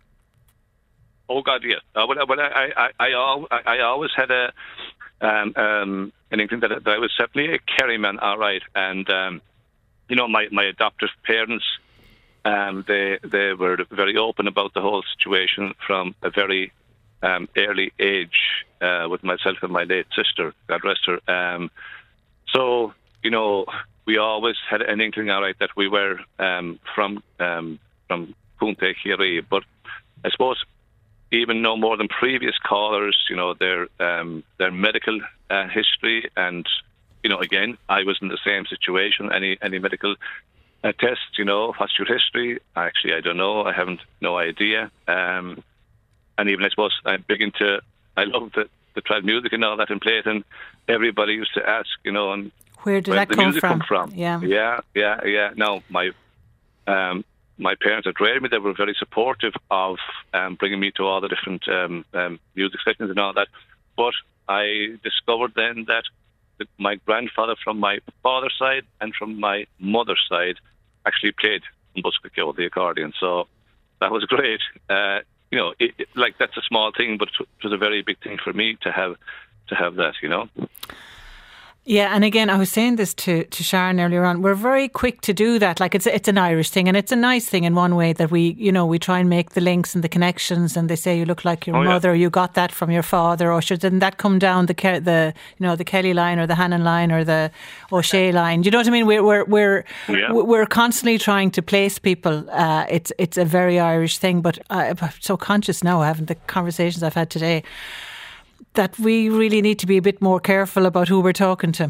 Oh God, yes. Uh, but but I I I, I, I always had a um, um, an inkling that, that I was certainly a Kerry man, all right, and um, you know my, my adoptive parents. Um, they they were very open about the whole situation from a very um, early age uh, with myself and my late sister, God rest her. Um, so, you know, we always had an inkling, all right, that we were um, from um, from Punta Kiri. But I suppose even no more than previous callers, you know, their um, their medical uh, history, and you know, again, I was in the same situation. Any any medical Uh, test, you know, what's your history? Actually, I don't know. I haven't no idea. Um, and even, I suppose, I'm big into, I love the, the trad music and all that and play it, and everybody used to ask, you know, and where did where that the come music from? come from? Yeah, yeah, yeah, yeah. Now, my um, my parents had raised me. They were very supportive of um, bringing me to all the different um, um, music sessions and all that. But I discovered then that my grandfather from my father's side and from my mother's side actually played Buskakyo, the accordion. So that was great. Uh, you know, it, it, like that's a small thing, but it was a very big thing for me to have to have that, you know. Yeah, and again, I was saying this to, to Sharon earlier on. We're very quick to do that. Like it's it's an Irish thing, and it's a nice thing in one way that we, you know, we try and make the links and the connections. And they say you look like your oh, mother, yeah. you got that from your father, or should didn't that come down the Ke- the you know the Kelly line or the Hannon line or the O'Shea line? Do you know what I mean? We're we're we're yeah. we're constantly trying to place people. Uh, it's it's a very Irish thing, but I'm so conscious now, having the conversations I've had today, that we really need to be a bit more careful about who we're talking to.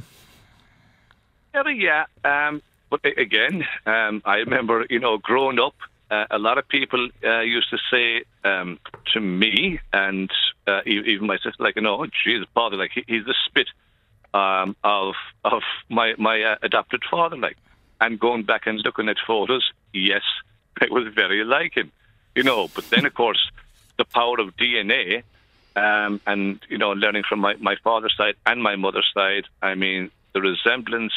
Yeah, yeah. Um, but again, um, I remember, you know, growing up, uh, a lot of people uh, used to say um, to me, and uh, even my sister, like, you know, geez, father, like, he, he's the spit um, of of my my uh, adopted father, like. And going back and looking at photos, yes, it was very like him, you know. But then, of course, the power of D N A. Um, and, you know, learning from my, my father's side and my mother's side, I mean, the resemblance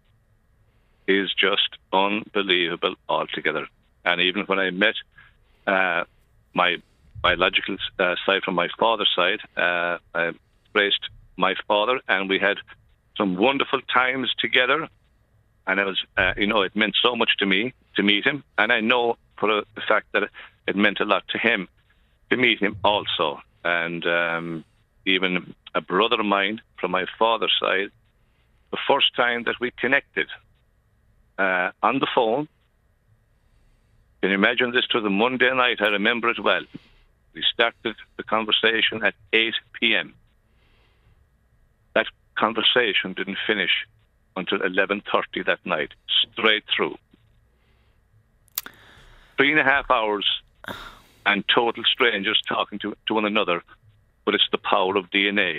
is just unbelievable altogether. And even when I met uh, my biological uh, side from my father's side, uh, I embraced my father, and we had some wonderful times together. And it was, uh, you know, it meant so much to me to meet him. And I know for a, the fact that it meant a lot to him to meet him also. And um, even a brother of mine from my father's side, the first time that we connected uh, on the phone, can you imagine this? To the Monday night, I remember it well. We started the conversation at eight p.m. That conversation didn't finish until eleven thirty that night, straight through. Three and a half hours and total strangers talking to, to one another, but it's the power of D N A.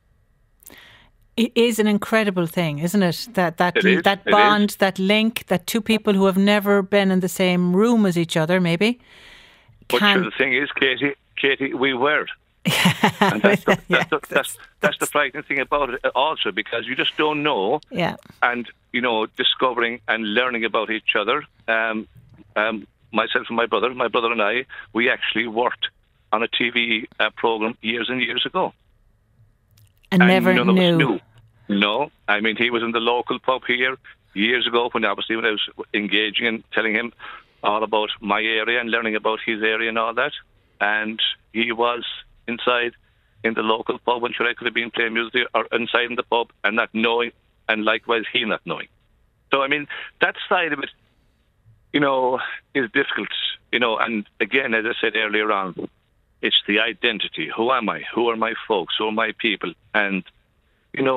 It is an incredible thing, isn't it? That that it is, that bond, that link, that two people who have never been in the same room as each other, maybe. But can... sure, the thing is, Katie, Katie, we were. And that's, the, yeah, that's, the, that's, that's, that's the frightening thing about it also, because you just don't know. Yeah. And, you know, discovering and learning about each other. Um, um, myself and my brother, my brother and I, we actually worked on a T V uh, program years and years ago. And, and never none knew. Of us knew. No, I mean, he was in the local pub here years ago when obviously when I was engaging and telling him all about my area and learning about his area and all that. And he was inside in the local pub when sure I could have been playing music or inside in the pub and not knowing, and likewise he not knowing. So, I mean, that side of it, you know, is difficult, you know, and again, as I said earlier on, it's the identity. Who am I? Who are my folks? Who are my people? And, you know,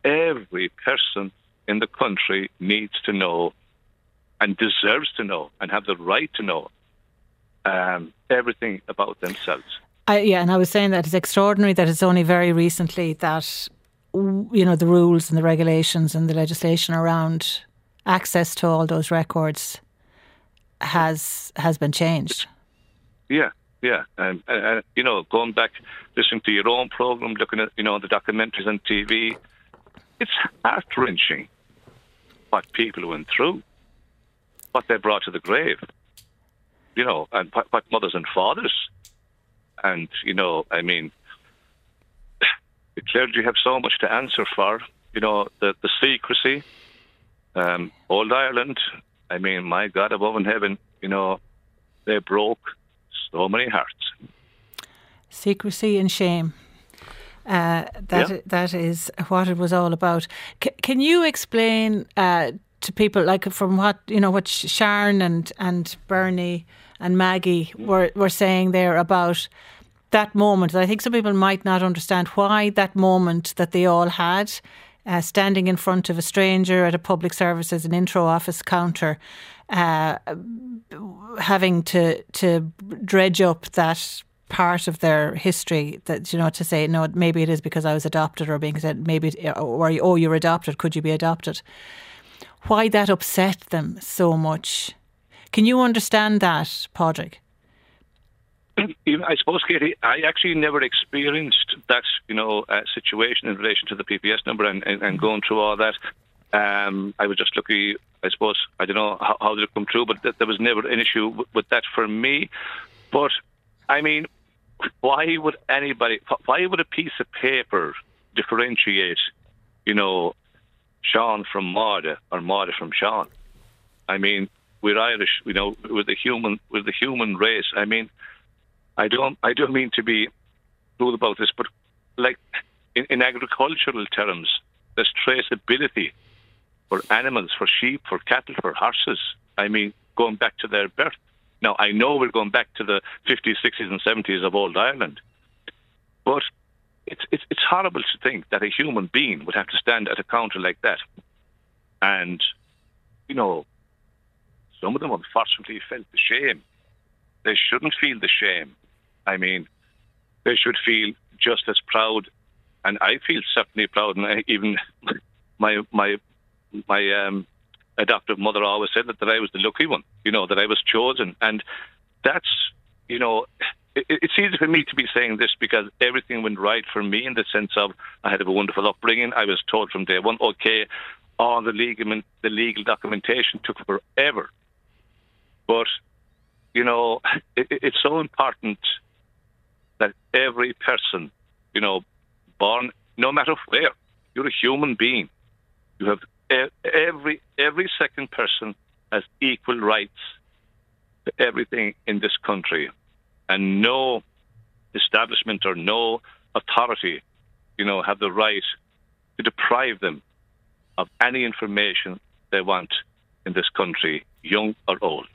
every person in the country needs to know and deserves to know and have the right to know um, everything about themselves. I, yeah, and I was saying that it's extraordinary that it's only very recently that, you know, the rules and the regulations and the legislation around access to all those records has has been changed. Yeah, yeah. And, uh, you know, going back, listening to your own programme, looking at, you know, the documentaries on T V, it's heart-wrenching what people went through, what they brought to the grave, you know, and what, what mothers and fathers. And, you know, I mean, the clergy have so much to answer for, you know, the, the secrecy, um, Old Ireland, I mean, my God above in heaven, you know, they broke so many hearts. Secrecy and shame. Uh, that yeah. that is what it was all about. C- can you explain uh, to people, like from what you know, what Sharon and and Bernie and Maggie were were saying there about that moment? I think some people might not understand why that moment that they all had, uh, standing in front of a stranger at a public services and intro office counter, uh, having to to dredge up that part of their history, that, you know, to say, no, maybe it is because I was adopted, or being said, maybe, or oh, you're adopted, could you be adopted? Why that upset them so much? Can you understand that, Padraig? I suppose, Katie, I actually never experienced that, you know, uh, situation in relation to the P P S number and, and, and going through all that. Um, I was just lucky, I suppose. I don't know how, how did it come through, but th- there was never an issue w- with that for me. But I mean, why would anybody, why would a piece of paper differentiate, you know, Sean from Marda or Marda from Sean? I mean, we're Irish, you know, we're the human, we're the human race. I mean, I don't, I don't mean to be cruel about this, but like in, in agricultural terms, there's traceability for animals, for sheep, for cattle, for horses. I mean, going back to their birth. Now, I know we're going back to the fifties, sixties and seventies of Old Ireland, but it's, it's it's horrible to think that a human being would have to stand at a counter like that. And, you know, some of them unfortunately felt the shame. They shouldn't feel the shame. I mean, they should feel just as proud, and I feel certainly proud, and I, even my my my um, adoptive mother always said that, that I was the lucky one, you know, that I was chosen. And that's, you know, it, it's easy for me to be saying this because everything went right for me in the sense of I had a wonderful upbringing. I was told from day one, okay, all the legal, the legal documentation took forever. But, you know, it, it's so important that every person, you know, born, no matter where, you're a human being. You have every every second person has equal rights to everything in this country, and no establishment or no authority, you know, have the right to deprive them of any information they want in this country, young or old.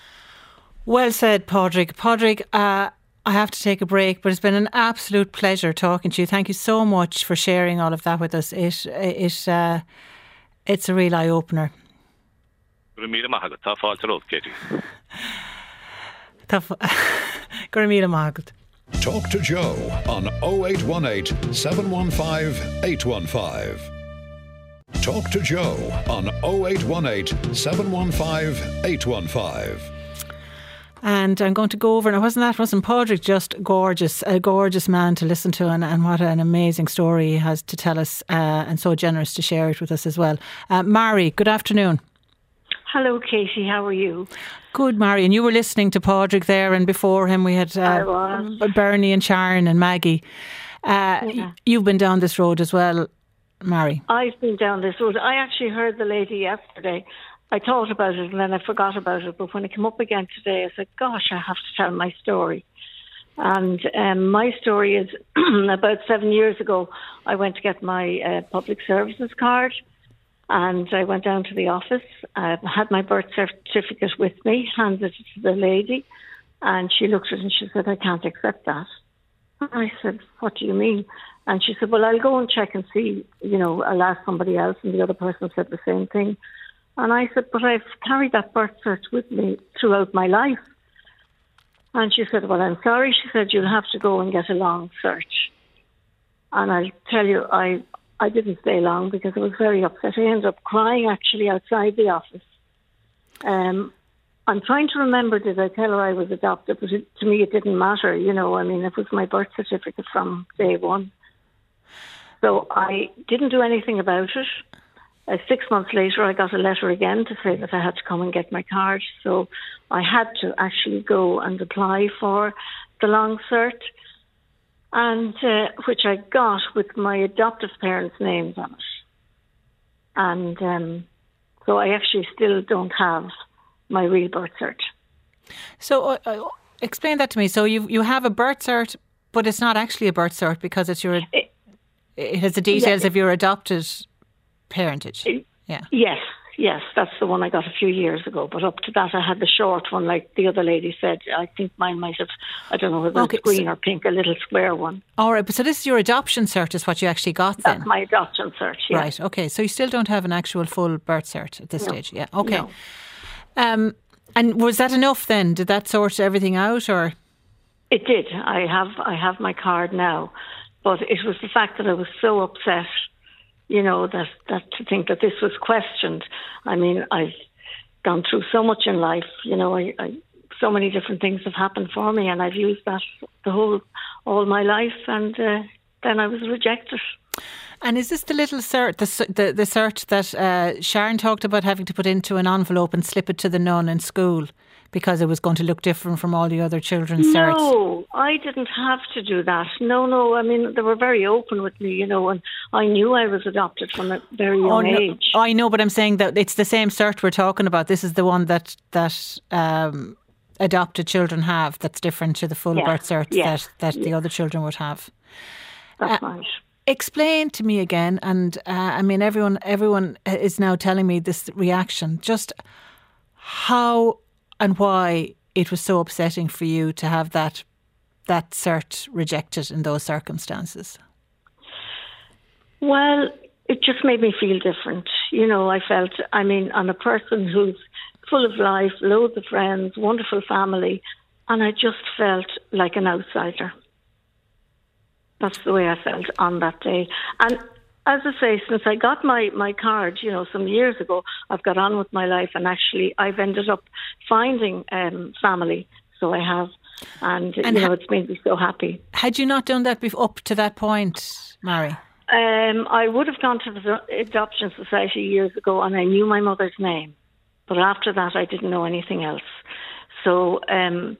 Well said, Padraig. Padraig, uh, I have to take a break, but it's been an absolute pleasure talking to you. Thank you so much for sharing all of that with us. It it uh, it's a real eye opener. Talk to Joe on oh eight one eight, seven one five, eight one five. Talk to Joe on oh eight one eight, seven one five, eight one five. And I'm going to go over, and wasn't that, wasn't Padraig just gorgeous, a gorgeous man to listen to, and, and what an amazing story he has to tell us, uh, and so generous to share it with us as well. Uh, Mary, good afternoon. Hello, Katie, how are you? Good, Mary, and you were listening to Padraig there, and before him we had uh, Bernie and Sharon and Maggie. Uh, yeah. You've been down this road as well, Mary. I've been down this road. I actually heard the lady yesterday. I thought about it and then I forgot about it. But when it came up again today, I said, gosh, I have to tell my story. And um, my story is about seven years ago, I went to get my uh, public services card. And I went down to the office. I had my birth certificate with me, handed it to the lady. And she looked at it and she said, I can't accept that. And I said, what do you mean? And she said, well, I'll go and check and see, you know, I'll ask somebody else. And the other person said the same thing. And I said, but I've carried that birth cert with me throughout my life. And she said, well, I'm sorry. She said, you'll have to go and get a long search. And I'll tell you, I, I didn't stay long because I was very upset. I ended up crying, actually, outside the office. Um, I'm trying to remember, did I tell her I was adopted? But it, to me, it didn't matter. You know, I mean, it was my birth certificate from day one. So I didn't do anything about it. Uh, six months later, I got a letter again to say that I had to come and get my card. So I had to actually go and apply for the long cert, and uh, which I got with my adoptive parents' names on it. And um, so I actually still don't have my real birth cert. So uh, uh, explain that to me. So you you have a birth cert, but it's not actually a birth cert because it's your... It, It has the details yeah. of your adopted parentage. Yeah. Yes, yes, that's the one I got a few years ago. But up to that, I had the short one, like the other lady said. I think mine might have, I don't know whether okay, it's green so, or pink, a little square one. All right, but so this is your adoption cert is what you actually got then? That's my adoption cert, yeah. Right, okay. So you still don't have an actual full birth cert at this no. stage? Yeah, okay. No. Um, and was that enough then? Did that sort everything out, or...? It did. I have, I have my card now. But it was the fact that I was so upset, you know, that, that to think that this was questioned. I mean, I've gone through so much in life, you know, I, I, so many different things have happened for me, and I've used that the whole, all my life, and uh, then I was rejected. And is this the little cert, the the, the cert that uh, Sharon talked about having to put into an envelope and slip it to the nun in school? Because it was going to look different from all the other children's certs? No, I didn't have to do that. No, no. I mean, they were very open with me, you know, and I knew I was adopted from a very young oh, no. age. Oh, I know, but I'm saying that it's the same cert we're talking about. This is the one that that um, adopted children have that's different to the full yeah. birth cert yeah. that, that yeah. the other children would have. That's uh, right. Explain to me again, and uh, I mean, everyone, everyone is now telling me this reaction, just how and why it was so upsetting for you to have that that cert rejected in those circumstances. Well, it just made me feel different. You know, I felt, I mean, I'm a person who's full of life, loads of friends, wonderful family, and I just felt like an outsider. That's the way I felt on that day. And as I say, since I got my, my card, you know, some years ago, I've got on with my life, and actually I've ended up finding um, family. So I have, and, and you know, ha- it's made me so happy. Had you not done that before, up to that point, Mary? Um, I would have gone to the Adoption Society years ago, and I knew my mother's name. But after that, I didn't know anything else. So, um,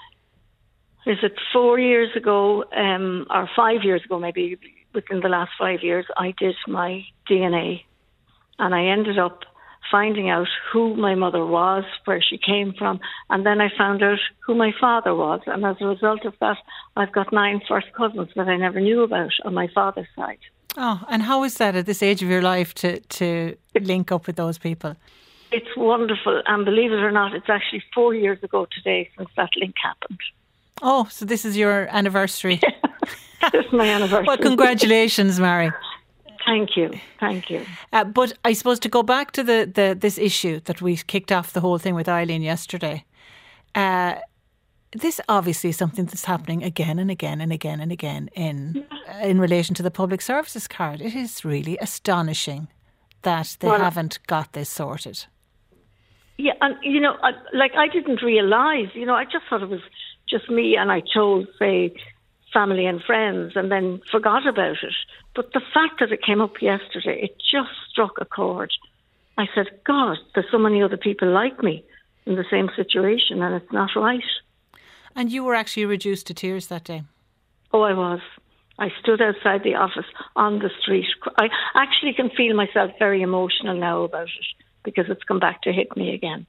is it four years ago, um, or five years ago, maybe within the last five years, I did my D N A, and I ended up finding out who my mother was, where she came from, and then I found out who my father was. And as a result of that, I've got nine first cousins that I never knew about on my father's side. Oh, and how is that at this age of your life to, to link up with those people? It's wonderful, and believe it or not, it's actually four years ago today since that link happened. Oh, so this is your anniversary. This is my anniversary. Well, congratulations, Mary. Thank you, thank you. Uh, but I suppose to go back to the, the this issue that we kicked off the whole thing with Eileen yesterday, uh, this obviously is something that's happening again and again and again and again in uh, in relation to the public services card. It is really astonishing that they well, haven't got this sorted. Yeah, and you know, I, like I didn't realise, you know, I just thought it was just me, and I chose, say, family and friends, and then forgot about it. But the fact that it came up yesterday, it just struck a chord. I said, God, there's so many other people like me in the same situation, and it's not right. And you were actually reduced to tears that day? Oh, I was. I stood outside the office on the street. I actually can feel myself very emotional now about it, because it's come back to hit me again.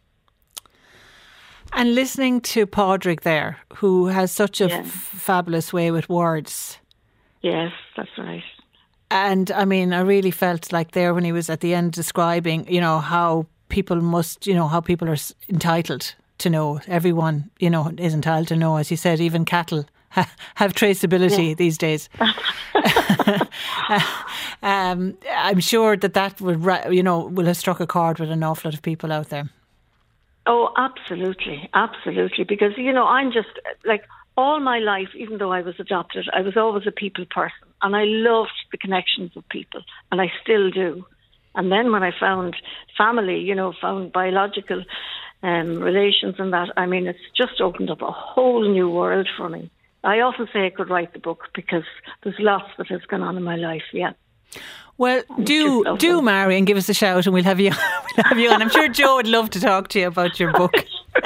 And listening to Padraig there, who has such a yeah. f- fabulous way with words. Yes, that's right. And I mean, I really felt like there when he was at the end describing, you know, how people must, you know, how people are entitled to know. Everyone, you know, is entitled to know. As he said, even cattle have traceability yeah. these days. um, I'm sure that that would, you know, will have struck a chord with an awful lot of people out there. Oh, absolutely, absolutely. Because, you know, I'm just like all my life, even though I was adopted, I was always a people person, and I loved the connections of people, and I still do. And then when I found family, you know, found biological um, relations and that, I mean, it's just opened up a whole new world for me. I often say I could write the book because there's lots that has gone on in my life, yeah. Well, do do marry and give us a shout, and we'll have you we'll have you on. I'm sure Joe would love to talk to you about your book.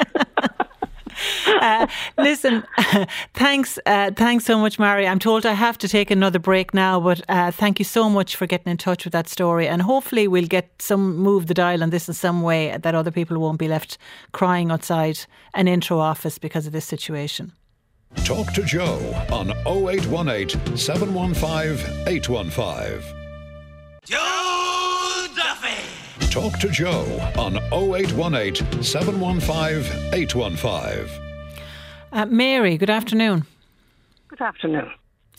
uh, listen, thanks, uh, thanks so much, Mary. I'm told I have to take another break now, but uh, thank you so much for getting in touch with that story, and hopefully we'll get some move the dial on this in some way that other people won't be left crying outside an intro office because of this situation. Talk to Joe on oh eight one eight, seven one five, eight one five. Joe Duffy! Talk to Joe on oh eight one eight, seven one five, eight one five. Uh, Mary, good afternoon. Good afternoon.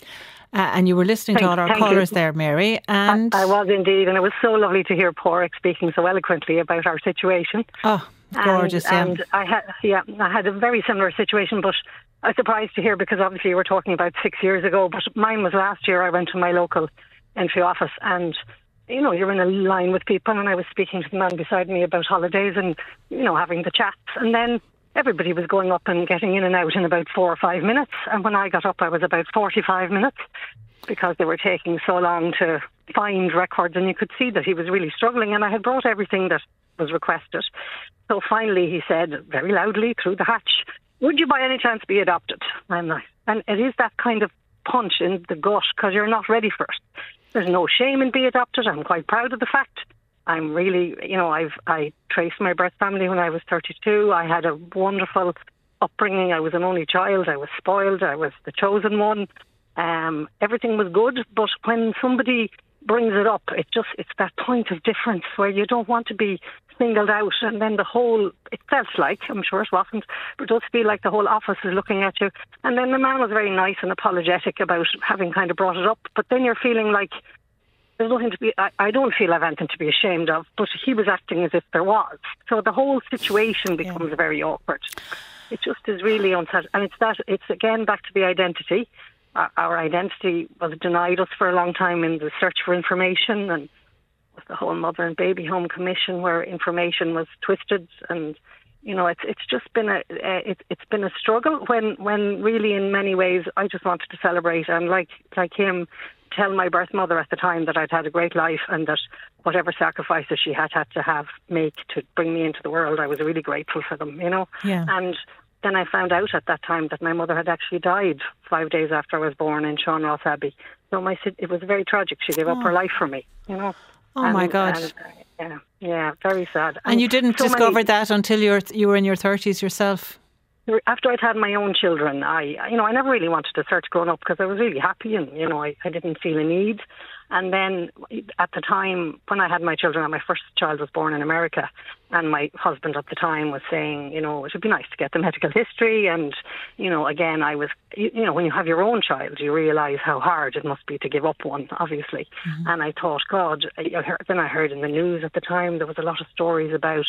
Uh, and you were listening thank, to all our callers there, Mary. And I, I was indeed, and it was so lovely to hear Porrick speaking so eloquently about our situation. Oh, gorgeous, and, yeah. And I had, yeah, I had a very similar situation, but I was surprised to hear because obviously you were talking about six years ago, but mine was last year. I went to my local entry office, and you know, you're in a line with people, and I was speaking to the man beside me about holidays and, you know, having the chats, and then everybody was going up and getting in and out in about four or five minutes, and when I got up I was about forty-five minutes because they were taking so long to find records, and you could see that he was really struggling, and I had brought everything that was requested. So finally he said very loudly through the hatch, "Would you by any chance be adopted?" And, and it is that kind of punch in the gut because you're not ready for it. There's no shame in being adopted. I'm quite proud of the fact. I'm really, you know, I've I traced my birth family when I was thirty-two. I had a wonderful upbringing. I was an only child. I was spoiled. I was the chosen one. Um, everything was good. But when somebody brings it up, it just it's that point of difference where you don't want to be singled out, and then the whole, it felt like, I'm sure it wasn't, but it does feel like the whole office is looking at you. And then the man was very nice and apologetic about having kind of brought it up, but then you're feeling like there's nothing to be, I, I don't feel I've anything to be ashamed of, but he was acting as if there was. So the whole situation becomes yeah. very awkward. It just is really unsatisfying. And it's that, it's again back to the identity. Our, our identity was denied us for a long time in the search for information, and the whole Mother and Baby Home Commission where information was twisted, and you know it's it's just been a uh, it, it's been a struggle when when really in many ways I just wanted to celebrate and like like him tell my birth mother at the time that I'd had a great life and that whatever sacrifices she had had to have make to bring me into the world, I was really grateful for them, you know. Yeah. And then I found out at that time that my mother had actually died five days after I was born in Sean Ross Abbey. So my it was very tragic. She gave oh. up her life for me, you know. Oh and, my God! And, uh, yeah, yeah, very sad. And, and you didn't so discover many, that until you were you were in your thirties yourself. After I'd had my own children, I you know I never really wanted to search growing up because I was really happy and you know I, I didn't feel a need. And then at the time when I had my children, my first child was born in America, and my husband at the time was saying, you know, it would be nice to get the medical history. And, you know, again, I was, you, you know, when you have your own child, you realise how hard it must be to give up one, obviously. Mm-hmm. And I thought, God, I heard, then I heard in the news at the time, there was a lot of stories about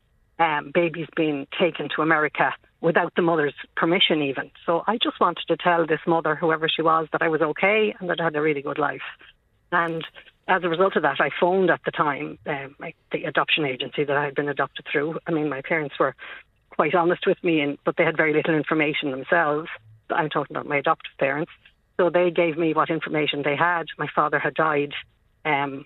um, babies being taken to America without the mother's permission even. So I just wanted to tell this mother, whoever she was, that I was okay and that I had a really good life. And as a result of that, I phoned at the time um, the adoption agency that I had been adopted through. I mean, my parents were quite honest with me, and, but they had very little information themselves. I'm talking about my adoptive parents. So they gave me what information they had. My father had died um,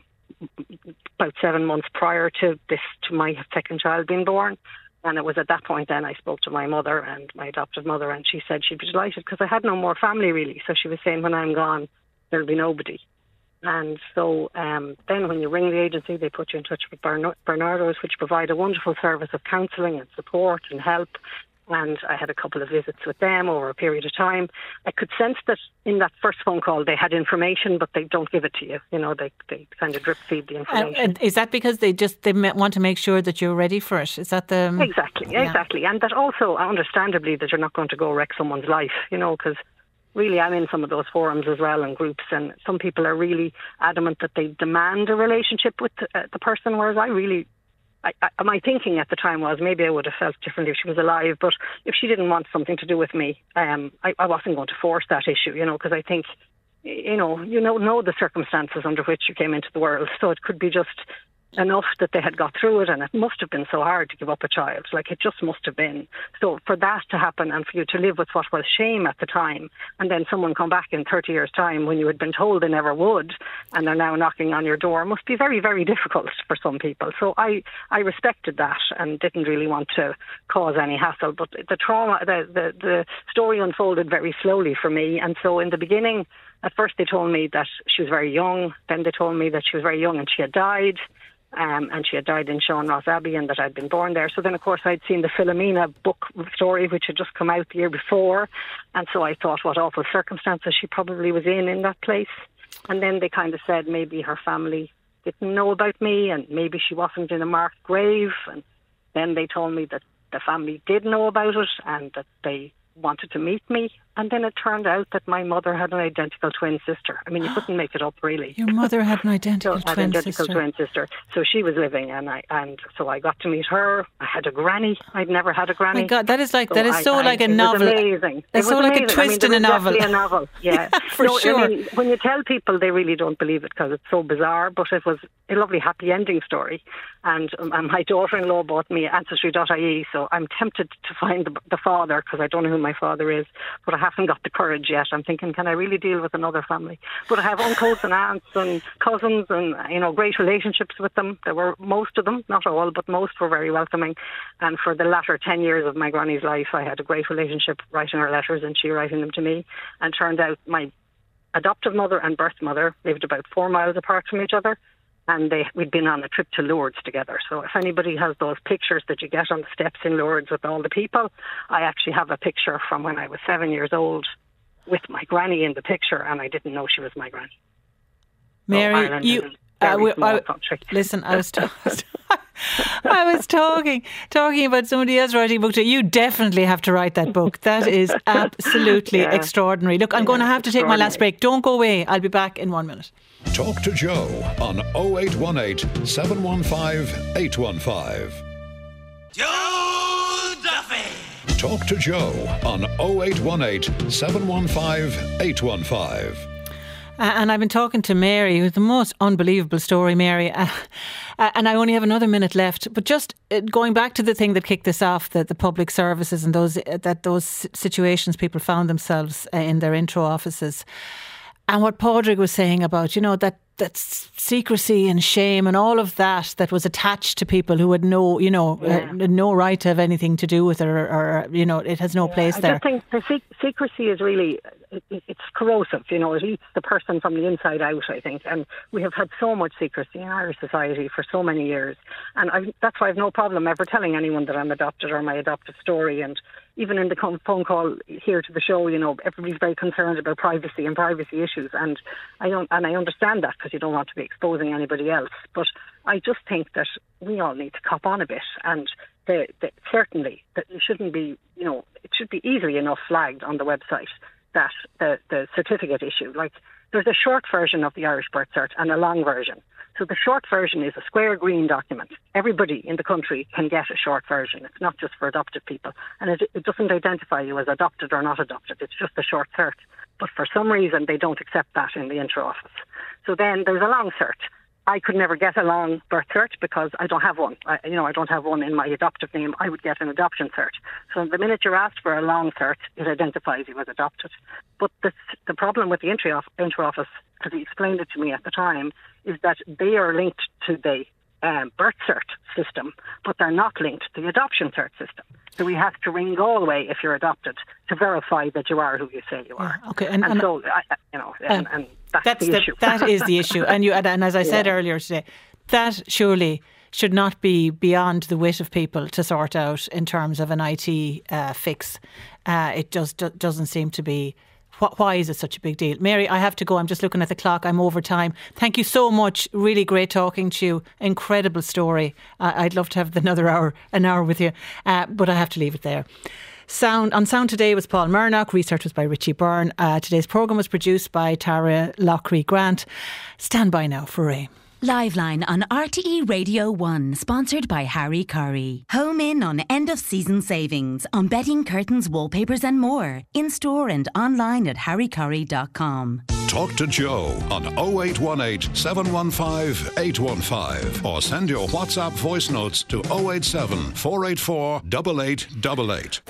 about seven months prior to this, to my second child being born. And it was at that point then I spoke to my mother and my adopted mother, and she said she'd be delighted because I had no more family really. So she was saying, when I'm gone, there'll be nobody. And so um, then when you ring the agency, they put you in touch with Bern- Bernardo's, which provide a wonderful service of counselling and support and help. And I had a couple of visits with them over a period of time. I could sense that in that first phone call they had information, but they don't give it to you. You know, they, they kind of drip feed the information. Uh, is that because they just they want to make sure that you're ready for it? Is that the... Exactly, yeah. exactly. And that also, understandably, that you're not going to go wreck someone's life, you know, because really, I'm in some of those forums as well and groups, and some people are really adamant that they demand a relationship with the, uh, the person, whereas I really, I, I, my thinking at the time was maybe I would have felt differently if she was alive, but if she didn't want something to do with me, um, I, I wasn't going to force that issue, you know, because I think, you know, you know, know the circumstances under which you came into the world, so it could be just enough that they had got through it, and it must have been so hard to give up a child. Like, it just must have been. So for that to happen and for you to live with what was shame at the time, and then someone come back in thirty years' time when you had been told they never would, and they're now knocking on your door, must be very, very difficult for some people. So I, I respected that and didn't really want to cause any hassle. But the trauma, the, the, the story unfolded very slowly for me. And so in the beginning, at first they told me that she was very young. Then they told me that she was very young and she had died. Um, and she had died in Sean Ross Abbey and that I'd been born there. So then, of course, I'd seen the Philomena book story, which had just come out the year before. And so I thought what awful circumstances she probably was in in that place. And then they kind of said maybe her family didn't know about me and maybe she wasn't in a marked grave. And then they told me that the family did know about it and that they wanted to meet me. And then it turned out that my mother had an identical twin sister. I mean, you couldn't make it up, really. Your mother had an identical so, twin an identical sister. twin sister. So she was living, and I and so I got to meet her. I had a granny. I'd never had a granny. My God, that is like so that is I, so I, like a it novel. Was amazing. That's so amazing. like a twist I mean, in a novel. A novel, yeah, yeah for no, sure. I mean, when you tell people, they really don't believe it because it's so bizarre. But it was a lovely happy ending story. And um, my daughter-in-law bought me ancestry dot I E, so I'm tempted to find the, the father because I don't know who my father is, but I haven't got the courage yet. I'm thinking, can I really deal with another family? But I have uncles and aunts and cousins and, you know, great relationships with them. There were most of them, not all, but most were very welcoming. And for the latter ten years of my granny's life, I had a great relationship, writing her letters and she writing them to me. And turned out my adoptive mother and birth mother lived about four miles apart from each other. And they, we'd been on a trip to Lourdes together. So if anybody has those pictures that you get on the steps in Lourdes with all the people, I actually have a picture from when I was seven years old with my granny in the picture, and I didn't know she was my granny. Mary, so you... Uh, we, I, listen, I was, ta- I was talking talking about somebody else writing a book. To, you definitely have to write that book. That is absolutely yeah. extraordinary. Look, I'm yeah, going to have to take my last break. Don't go away. I'll be back in one minute. Talk to Joe on oh eight one eight, seven one five, eight one five. Joe Duffy! Talk to Joe on oh eight one eight, seven one five, eight one five. Uh, and I've been talking to Mary, who's the most unbelievable story, Mary. Uh, uh, and I only have another minute left. But just uh, going back to the thing that kicked this off, the, the public services and those uh, that those situations people found themselves uh, in their intro offices. And what Padraig was saying about, you know, that that secrecy and shame and all of that that was attached to people who had no, you know, yeah. uh, no right to have anything to do with it, or, or you know, it has no yeah, place I there. I just think the sec- secrecy is really, it, it's corrosive, you know, it eats the person from the inside out, I think. And we have had so much secrecy in Irish society for so many years. And I, that's why I have no problem ever telling anyone that I'm adopted or my adopted story. And even in the phone call here to the show, you know, everybody's very concerned about privacy and privacy issues. And I don't, and I understand that because you don't want to be exposing anybody else. But I just think that we all need to cop on a bit. And the, the, certainly that it shouldn't be, you know, it should be easily enough flagged on the website that the, the certificate issue, like there's a short version of the Irish birth cert and a long version. So the short version is a square green document. Everybody in the country can get a short version. It's not just for adopted people. And it, it doesn't identify you as adopted or not adopted. It's just a short cert. But for some reason, they don't accept that in the intro office. So then there's a long cert. I could never get a long birth cert because I don't have one. I, you know, I don't have one in my adoptive name. I would get an adoption cert. So the minute you're asked for a long cert, it identifies you as adopted. But the, the problem with the intro office, as he explained it to me at the time, is that they are linked to the um, birth cert system, but they're not linked to the adoption cert system. So we have to ring Galway if you're adopted to verify that you are who you say you are. Yeah, okay, and, and, and so I, you know, and, and that's, that's the, the issue. That is the issue, and you, and as I said yeah. earlier today, that surely should not be beyond the wit of people to sort out in terms of an I T uh, fix. Uh, it just do, doesn't seem to be. Why is it such a big deal? Mary, I have to go. I'm just looking at the clock. I'm over time. Thank you so much. Really great talking to you. Incredible story. Uh, I'd love to have another hour, an hour with you, uh, but I have to leave it there. Sound on Sound today was Paul Murnock. Research was by Richie Byrne. Uh, today's programme was produced by Tara Lockery Grant. Stand by now for Ray. Liveline on R T E Radio one, sponsored by Harry Curry. Home in on end of season savings on bedding, curtains, wallpapers and more. In store and online at harry curry dot com. Talk to Joe on oh eight one eight, seven one five, eight one five or send your WhatsApp voice notes to oh eight seven, four eight four, eight eight eight eight.